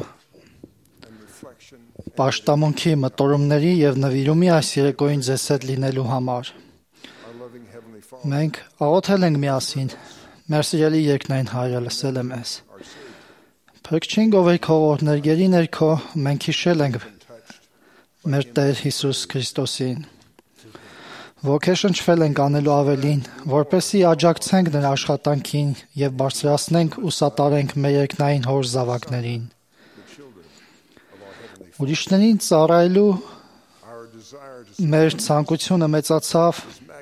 Պաշտամունքի մտորումների եւ նվիրումի այս երեկոյին ձեզ հետ լինելու համար։ Մենք աղոթել ենք միասին։ Մեր սիրելի երկնային Հայրը լսել է մեզ։ Փրկչին գովեր քո օրհներգերի ներքո մենք հիշել ենք մեր Տեր Հիսուս Քրիստոսին։ Ոգեշնչվել ենք անելու ավելին, որպեսզի աջակցենք նրա աշխատանքին եւ բարձրացնենք ու սատարենք մեր երկնային Հոր զավակներին։ Ուրիշներին ծառայելու մեր ցանկությունը մեծացավ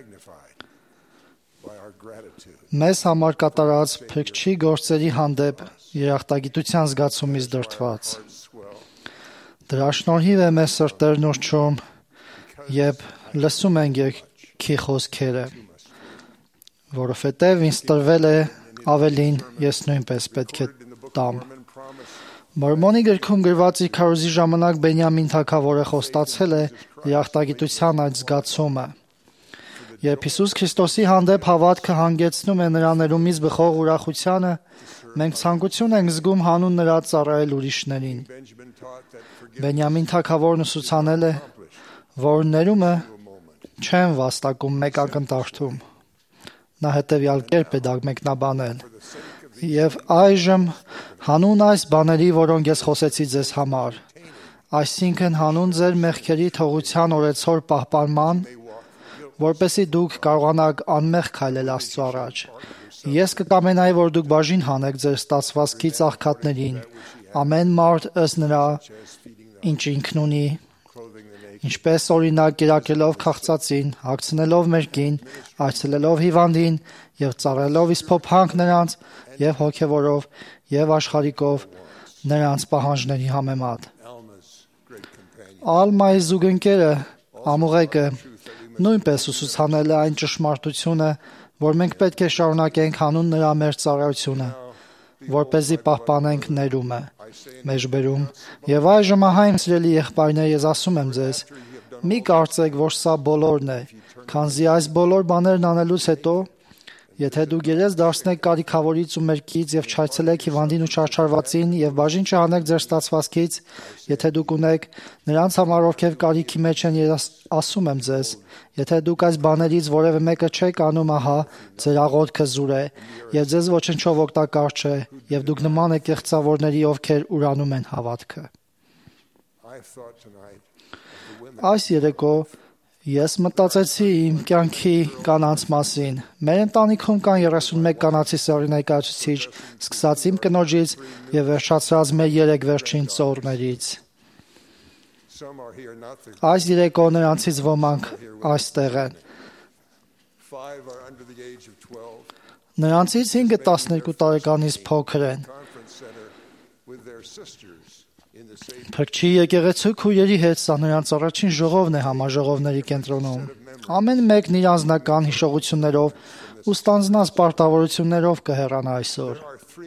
մեզ համար կատարած փրկչի գործերի հանդեպ երախտագիտության զգացումից դրդված։ Դրա շնորհիվ է մեզ սրտերն ուռչում, երբ լսում ենք երգի խոսքերը, որովհետև ինձ տրվել է ավելին, ես նույնպես պետք է տամ։ Մորմոնի գրքում գրված իր քարոզի ժամանակ Բենյամին թագավորը խոստացել է երախտագիտության այդ զգացումը։ Երբ Հիսուս Քրիստոսի հանդեպ հավատքը հանգեցնում է նրա ներումից բխող ուրախությանը, մենք ցանկություն ենք զգում հանուն նրա ծառայել ուրիշներին։ Բենյամին թագավորն ուսուցանել է, որ ներումը չեն վաստակում մեկ ակնթարթում։ Նա հետևյալ կերպ է դա մեկնաբանել. Եվ այժմ հանուն այս բաների, որոնք ես խոսեցի ձեզ համար, այսինքն հանուն ձեր մեղքերի թողության օրեցօր պահպանման, որպեսզի դուք կարողանաք անմեղ քայլել Աստծո առաջ։ Ես կկամենայի, որ դուք բաժին հանեք ձեր ստացվածքի ծաղկատներին, ամեն մարդ ըստ նրա, ինչ ինքն ունի, ինչպես օրինակ կերակելով քաղցածին, հագցնելով մերկին, այցելելով հիվանդին եւ ծառայելով իսփոփանք նրանց եւ հոգեվորով եւ աշխարհիկով նրանց պահանջների համեմատ։ Ալմայի զուգընկերը Ամուղեկը նույնպես ուսուցանել է այն ճշմարտությունը, որ մենք պետք է շարունակենք հանուն նրա մեր ծառայությունը, որպեսզի պահպանենք ներումը, մեջբերում, եւ այժմ ահա իմ սիրելի եղբայրներ, ես ասում եմ ձեզ, մի կարծեք, որ սա բոլորն է, քանզի այս բոլոր բաներն անելուց հետո, եթե դուք երես դարձնեք կարիքավորից ու մերկից եւ չայցելեք հիվանդին ու չարչարվածին եւ բաժին չհանեք ձեր ստացվածքից, եթե դուք ունեք նրանց համար, ովքեր կարիքի մեջ են, ասում եմ ձեզ, եթե դուք այս բաներից որևէ մեկը չեք անում, ահա ձեր աղոթքը զուր է եւ ձեզ ոչնչով օգտակար չէ եւ դուք նման եք կեղծավորների, ովքեր ուրանում են հավատքը։ Այս երեկո ես մտածեցի իմ կյանքի կանանց մասին։ Մեր ընտանիքում կան 31 կանացի սեռի ներկայացուցիչ, սկսած իմ կնոջից եւ վերջացրած մեր 3 վերջին ծոռներից։ Այս երեկո նրանցից ոմանք այստեղ են։ Նրանցից 5-ը 12 տարեկանից փոքր են։ Փրկչի եկեղեցու քույրերի հետ սա նրանց առաջին ժողովն է համաժողովների կենտրոնում։ Ամեն մեկն իր անձնական հիշողություններով ու ստանձնած պարտավորություններով կհեռանա այսօր։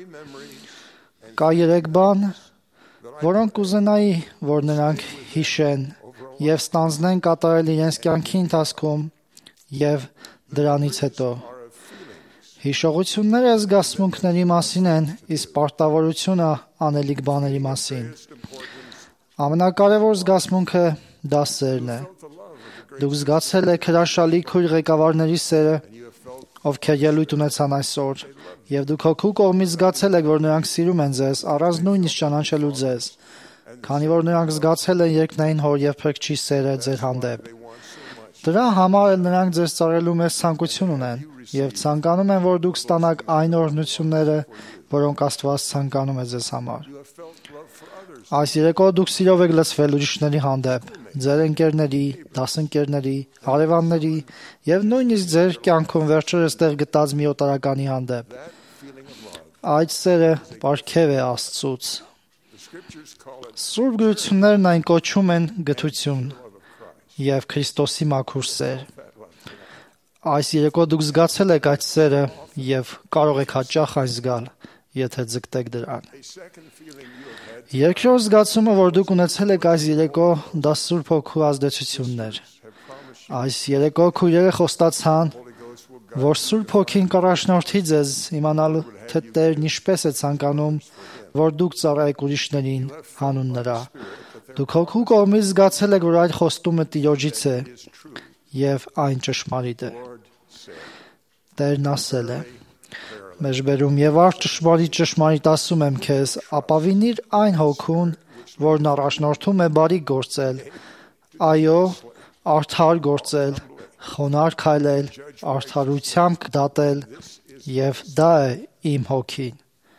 Կա 3 բան, որոնք կուզենայի, որ նրանք հիշեն եւ ստանձնեն կատարել իրենց կյանքի ընթացքում եւ դրանից հետո։ Հիշողությունները զգացմունքների մասին են, իսկ պարտավորությունը անելիք բաների մասին։ Ամենակարևոր զգացմունքը դա սերն է։ Դուք զգացել եք հրաշալի քույր ղեկավարների սերը, ովքեր ելույթ ունեցան այսօր, եւ դուք հոգու կողմից զգացել եք, որ նրանք սիրում են ձեզ, առանց նույնիսկ ճանաչելու ձեզ, քանի որ նրանք զգացել են երկնային Հոր եւ Փրկչի սերը ձեր հանդեպ։ Դրա համար էլ նրանք ձեզ ծառայելու մեծ ցանկություն ունեն եւ ցանկանում են, որ դուք ստանաք այն օրհնությունները, որոնք Աստված ցանկանում է ձեզ համար։ Այս երեկո դուք սիրով եք լցվել ուրիշների հանդեպ, ձեր ընկերների, դասընկերների, հարևանների եւ նույնիսկ ձեր կյանքում վերջերս տեղ գտած մի օտարականի հանդեպ։ Այդ սերը պարգև է Աստծուց։ Սուրբ գրություններն այն կոչում են գթություն եւ Քրիստոսի մաքուր սեր։ Այս երեկո դուք զգացել եք այդ սերը եւ կարող եք հաճախ այն զգալ, եթե ձգտեք դրան։ Երկրորդ զգացումը, որ դուք ունեցել եք այս երեկո, դա Սուրբ Հոգու ազդեցությունն էր։ Այս երեկո քույրերը խոստացան, որ Սուրբ Հոգին կառաջնորդի ձեզ իմանալու թե Տերն ինչպես է ցանկանում, որ դուք ծառայեք ուրիշներին հանուն նրա։ Դուք Հոգու կողմից զգացել եք, որ այդ խոստումը Տիրոջից է եւ այն ճշմարիտ է։ Տերն ասել է. Մեջբերում եւ արդ ճշմարիտ ասում եմ քեզ, ապավինիր այն Հոգուն, որն առաջնորդում է բարի գործել, այո, արդար գործել, խոնարհ քայլել, արդարությամբ դատել, եւ դա է իմ Հոգին։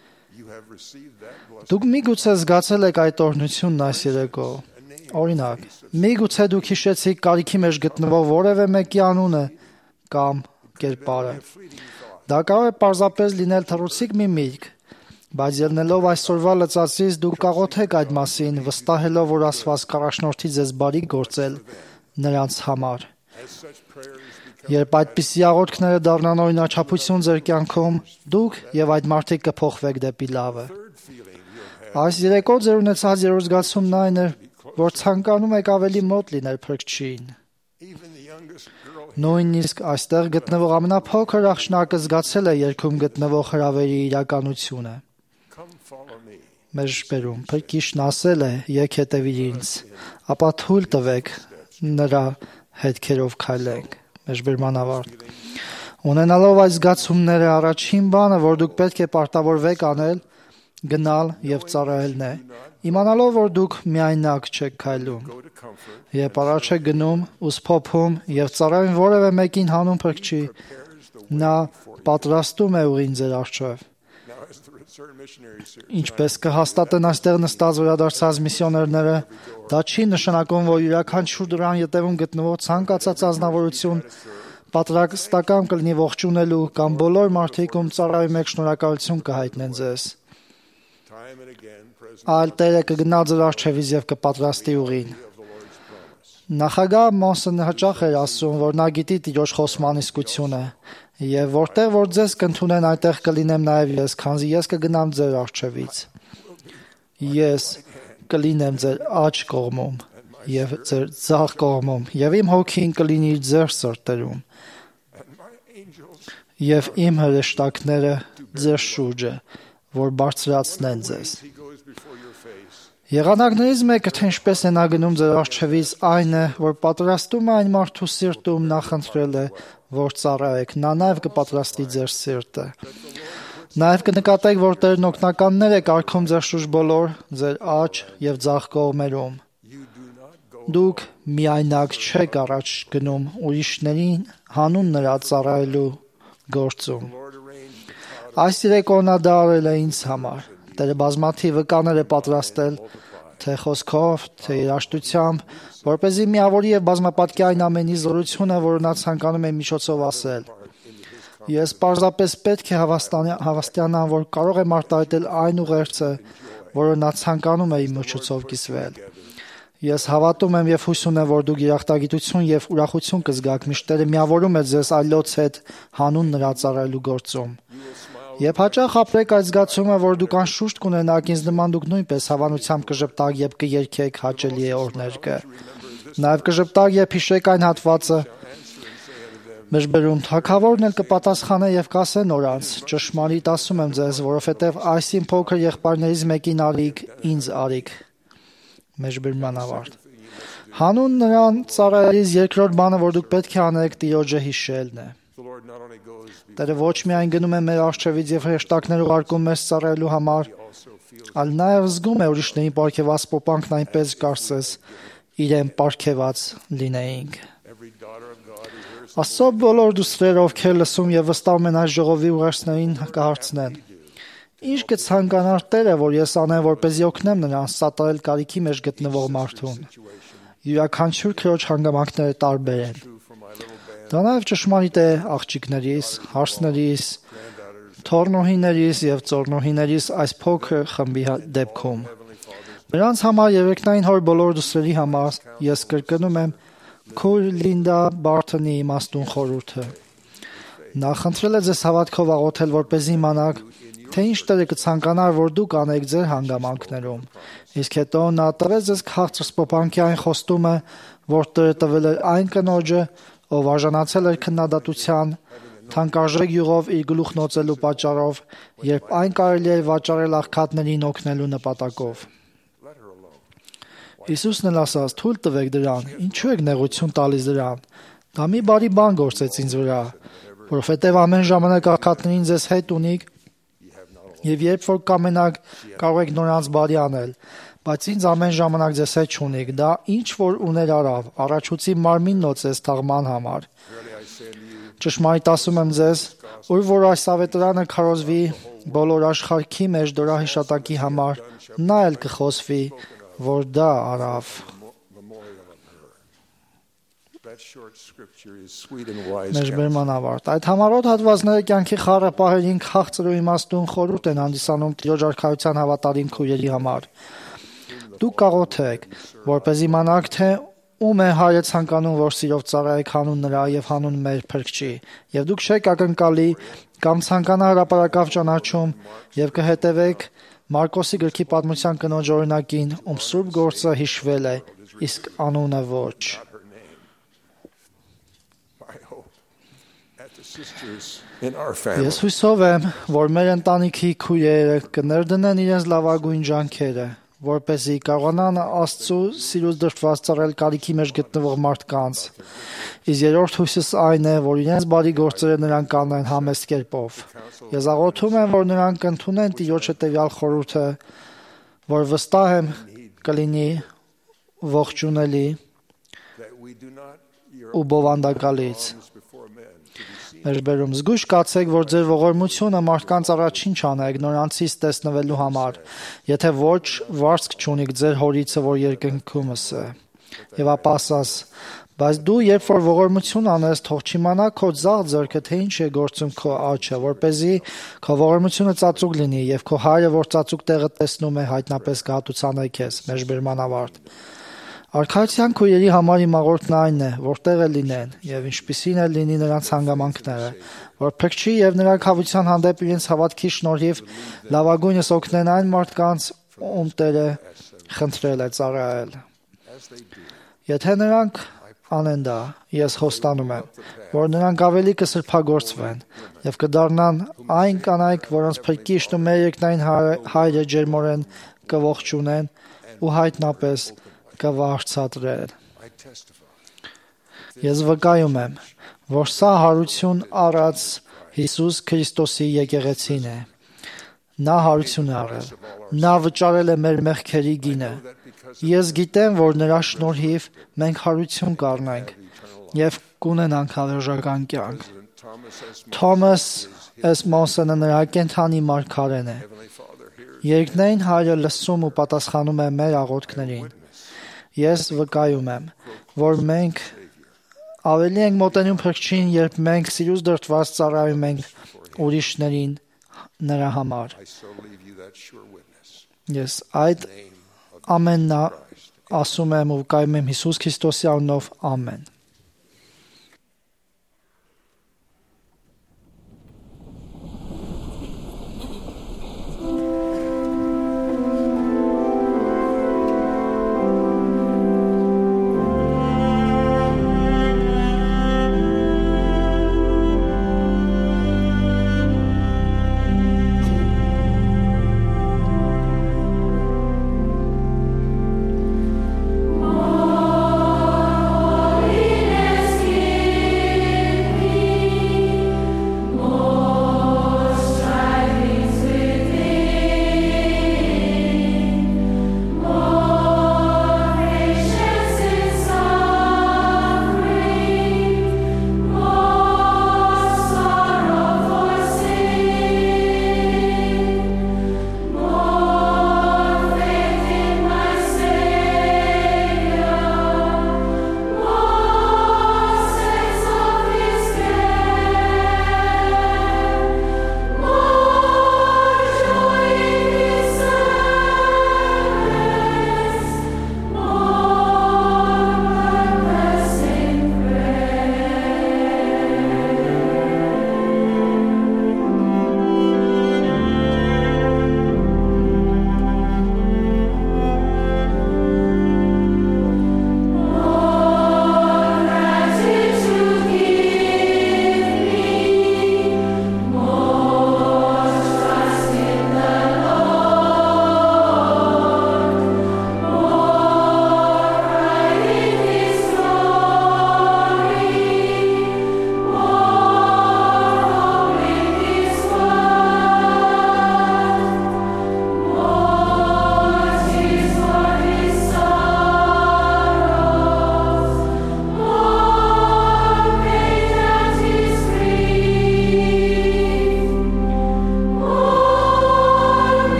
Դուք միգուցե զգացել եք այդ օրհնությունն այս երեկո։ Օրինակ, միգուցե դուք հիշեցիք կարիքի մեջ գտնվող որևէ մեկի անունը կամ կերպարը։ Դա կարող է պարզապես լինել թռուցիկ մի միտք, բայց ելնելով այսօրվա լծածից դուք կաղոթեք այդ մասին, վստահելով, որ Աստված կառաջնորդի ձեզ բարի գործել նրանց համար։ Երբ այդպիսի աղոթքները դառնան օրինաչափություն ձեր կյանքում, դուք եւ այդ մարդիկ կփոխվեք դեպի լավը։ Այս երեկո ձեր ունեցած երրորդ զգացումն այն է, որ ցանկանում եք ավելի մոտ լինել Փրկչին։ Նույնիսկ այստեղ գտնվող ամենափոքր աղջնակը զգացել է երգում գտնվող հրավերի իրականությունը։ Մեջբերում Փրկիչն ասել է. «Եկ հետևիր ինձ», ապա թույլ տվեք նրա հետքերով քայլենք։ Մեջբերման ավարտ։ Ունենալով այս զգացումները, առաջին բանը, որ դուք պետք է պարտավորվեք անել, գնալ եւ ծառայելն է, իմանալով, որ դուք միայնակ չեք քայլում։ Երբ առաջ եք գնում, ուսփոփում եւ ծառայում որևէ մեկին հանուն Փրկչի, նա պատրաստում է ուղին ձեր առջև։ Ինչպես կհաստատեն այստեղ նստած վերադարձած միսիոներները, դա չի նշանակում, որ յուրաքանչյուր դրան ետևում գտնվող ցանկացած ազնվորություն պատրաստական կլինի ողջունելու կամ բոլոր մարդիկ, ում ծառայում եք, շնորհակալություն կհայտնեն ձեզ։ Այլ Տերը կգնա ձեր առջևից եւ կպատրաստի ուղին։ Նախագահ Մոնսն հաճախ էր ասում, որ նա գիտի Տիրոջ խոսման իսկությունը, եւ որտեղ որ ձեզ կընդունեն, այնտեղ կլինեմ նաեւ ես, քանզի ես կգնամ ձեր առջևից։ Ես կլինեմ ձեր աջ կողմում եւ ձեր ձախ կողմում, եւ իմ Հոգին կլինի ձեր սրտերում, եւ իմ հրեշտակները ձեր շուրջը, որ բարձրացնեն ձեզ։ Եղանակներից մեկը, թե ինչպես է նա գնում ձեր առջևից, այն է, որ պատրաստում է այն մարդու սիրտում նախընտրել է, որ ծառայեք, նա նաև կպատրաստի ձեր սիրտը։ Նաև կնկատեք, որ Տերն օգնականներ է կարգում ձեր շուրջ բոլոր, ձեր աջ եւ ձախ կողմերում։ Դուք միայնակ չեք առաջ գնում ուրիշներին հանուն նրա ծառայելու գործում։ Այս երեկո նա դա արել է ինձ համար։ Տերը բազմաթիվ վկաներ է պատրաստել, թե խոսքով, թե երաժշտությամբ, որպեսզի միավորի եւ բազմապատկի այն ամենի զորությունը, որը նա ցանկանում է միջոցով ասել։ Ես պարզապես պետք է հավաստիանամ, որ կարող եմ արտահայտել այն ուղերձը, որը նա ցանկանում է իմ միջոցով կիսվել։ Ես հավատում եմ եւ հույս ունեմ, որ դուք երախտագիտություն եւ ուրախություն կզգաք, միշտ Տերը միավորում է ձեզ այլոց հետ հանուն նրա ծառայելու գործում։ Եվ հաճախ ապրեք այդ զգացումը, որ դուք անշուշտ կունենաք, ինձ նման դուք նույնպես հավանությամբ կժպտաք եւ կերգեք հաճելի է օրներկը։ Նաեւ կժպտաք եւ հիշեք այն հատվածը, մեջբերում թագավորն էլ կպատասխանե եւ կասե նորանց. ճշմարիտ ասում եմ ձեզ, որովհետեւ այսին փոքր եղբայրներից մեկին արիք, ինձ արիք։ Մեջբերման ավարտ։ Հանուն նրան ծառայելիս երկրորդ բանը, որ դուք պետք է անեք, Տիրոջը հիշելն է։ Տերը ոչ միայն գնում է մեր առջևից եւ հրեշտակներ ուղարկում մեզ ծառայելու համար, այլ նաեւ զգում է ուրիշներին պարգևած պոպանքն այնպես կարծես իրեն պարգևած լինեինք։ Աստծո բոլոր դուստրերը, ովքեր լսում եւ վստահում են այս ժողովի ուղերձներին, կհարցնեն. Ինչ կցանկանար Տերը, որ ես անեմ, որպեսզի օգնեմ նրան սատարել կարիքի մեջ գտնվող մարդուն։ Յուրաքանչյուր քրոջ հանգամանքները տարբեր են։ Դա նաև ճշմարիտ է աղջիկներիս, հարսներիս, թոռնոհիներիս եւ ծոռնոհիներիս այս փոքր խմբի դեպքում։ Նրանց համար երեքնային հոր բոլոր դուստրերի համար ես կրկնում եմ Քույր Լինդա Բարթոնի իմաստուն խորհուրդը։ Նա խնդրել է ձեզ հավատքով աղոթել, որպեսզի իմանաք, թե ինչ Տերը կցանկանար, որ դուք անեք ձեր հանգամանքներում։ Իսկ հետո նա տվեց ձեզ քաղցր սփոփանքի այն խոստումը, որ Տերը տվել էր այն կնոջը, ով արժանացել էր քննադատության թանկարժեք յուղով իր գլուխն օծելու պատճառով, երբ այն կարելի է վաճառել աղքատներին օգնելու նպատակով։ Հիսուսն էլ ասաց. «Թույլ տվեք դրան, ինչու եք նեղություն տալիս դրան։ Դա մի բարի բան գործեց ինձ վրա, որովհետև ամեն ժամանակ աղքատներին ձեզ հետ ունիք, եւ երբ որ կամենաք, կարող եք նրանց բարի անել, բայց ինձ ամեն ժամանակ ձեզ հետ չունիք։ Դա ինչ որ ուներ արավ, առաջուծի մարմինն օծեց թաղման համար։ Ճշմարիտ ասում եմ ձեզ, ուր որ այս ավետարանը քարոզվի բոլոր աշխարհի մեջ դորահիշատակի համար, նա էլ կխոսվի, որ դա արավ»։ Մեջբերման ավարտ։ Այդ համառոտ հատվածները կյանքի խառը պահերին քաղցր ու իմաստուն խորհուրդ են հանդիսանում Տիրոջ արքայության հավատարիմ քույրերի համար։ Դուք կաղոթեք, որպեսզի իմանաք, թե ում է Հայրը ցանկանում, որ սիրով ծառայեք հանուն նրա եւ հանուն մեր Փրկչի, եւ դուք չեք ակնկալի կամ ցանկանա հրապարակավ ճանաչում եւ կհետևեք Մարկոսի գրքի պատմության կնոջ օրինակին, ում սուրբ գործը հիշվել է, իսկ անունը ոչ։ Ես հույսով եմ, որ մեր ընտանիքի քույրերը կներդնեն իրենց լավագույն ջանքերը, որպեսզի կարողանան Աստծու սիրուց դրդված ծառայել կարիքի մեջ գտնվող մարդկանց։ Իսկ երրորդ հույսս այն է, որ իրենց բարի գործերը նրանք կանեն համեստ կերպով։ Ես աղոթում եմ, որ նրանք կընդունեն Տիրոջ հետևյալ խորհուրդը, որ վստահ եմ կլինի ողջունելի ու բովանդակալից։ Մեջբերում զգույշ կացեք, որ ձեր ողորմությունը մարդկանց առաջ ինչ անեք նորանցից տեսնվելու համար, եթե ոչ վարձք չունիք ձեր հորիցը, որ երկնքումս է։ Եվ ապա ասաս. բայց դու երբ որ ողորմություն անես, թող չիմանա քո ձախ ձեռքը, թե ինչ է գործում քո աչքը, որպեսզի քո ողորմությունը ծածուկ լինի, եւ քո Հայրը, որ ծածուկ տեղը տեսնում է, հայտնապես կհատուցանե քեզ։ Մեջբերման ավարտ։ Արքայության քույրերի համար իմ աղոթքն այն է, որ տեղը լինեն, եւ ինչպիսին էլ լինի նրանց հանգամանքները, որ Փրկչի եւ նրա քավության հանդեպ իրենց հավատքի շնորհիվ լավագույնս օգնեն այն մարդկանց, ում Տերը խնդրել է ծառայել։ Եթե նրանք անեն դա, ես խոստանում եմ, որ նրանք ավելի կսրբագործվեն եւ կդառնան այն կանայք, որոնց Փրկիչն ու մեր երկնային Հայրը ջերմորեն կողջունեն ու հայտնապես կվարձատրել։ Ես վկայում եմ, որ սա հարություն առած Հիսուս Քրիստոսի եկեղեցին է։ Նա հարություն է առել։ Նա վճարել է մեր մեղքերի գինը։ Ես գիտեմ, որ նրա շնորհիվ մենք հարություն կառնանք եւ կունենանք հավերժական կյանք։ Թոմաս S. Մոնսոնը նրա կենթանի մարգարեն է։ Երկնային Հայրը լսում ու պատասխանում է մեր աղոթքներին։ Ես վկայում եմ, որ մենք ավելի ենք մոտենում Փրկչին, երբ մենք սիրուց դրդված ծառայում ենք ուրիշներին նրա համար։ Ես այդ ամենն ասում եմ ու վկայում եմ Հիսուս Քրիստոսի անունով, ամեն։ Maria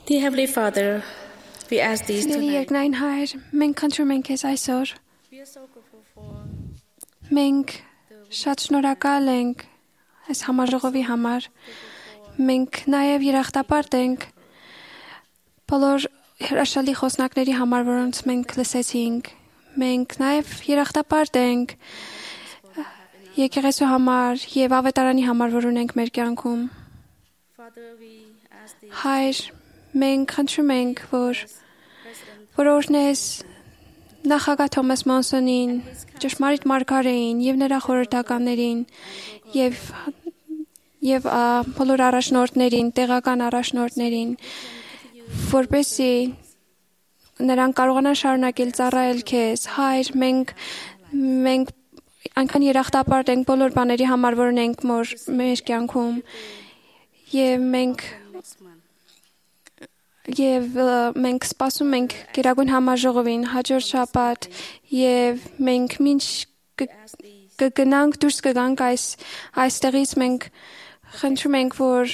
Dear Heavenly Father, we ask these tonight. Երկնային Հայր, մենք խնդրում ենք քեզ այսօր։ Մենք շատ շնորհակալ ենք այս համաժողովի համար։ Մենք նաև երախտապարտ ենք բոլոր հրաշալի խոսնակների համար, որոնց մենք լսեցինք։ Մենք նաև երախտապարտ ենք եկեղեցու համար եւ ավետարանի համար, որ ունենք մեր կյանքում։ Հայր, մենք խնդրում ենք, որ օրհնես նախագահ Թոմաս Մոնսոնին, ճշմարիտ մարգարեին եւ նրա խորհրդականներին եւ բոլոր առաջնորդներին, տեղական առաջնորդներին, որպեսզի նրանք կարողանան շարունակել ծառայել քեզ։ Հայր, մենք այնքան երախտապարտ ենք բոլոր բաների համար, որ ունենք մեր կյանքում մենք սպասում ենք Գերագույն համաժողովին հաջորդ շաբաթ եւ մենք մինչ կգնանք դուրս կգանք այստեղից մենք խնդրում ենք, որ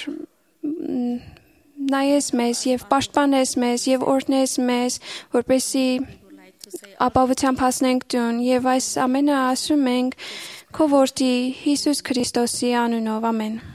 նայես մեզ եւ պաշտպանես մեզ եւ օրհնես մեզ, որպեսզի ապավությամբ հասնենք տուն եւ այս ամենը ասում ենք քո որդի Հիսուս Քրիստոսի անունով ամեն։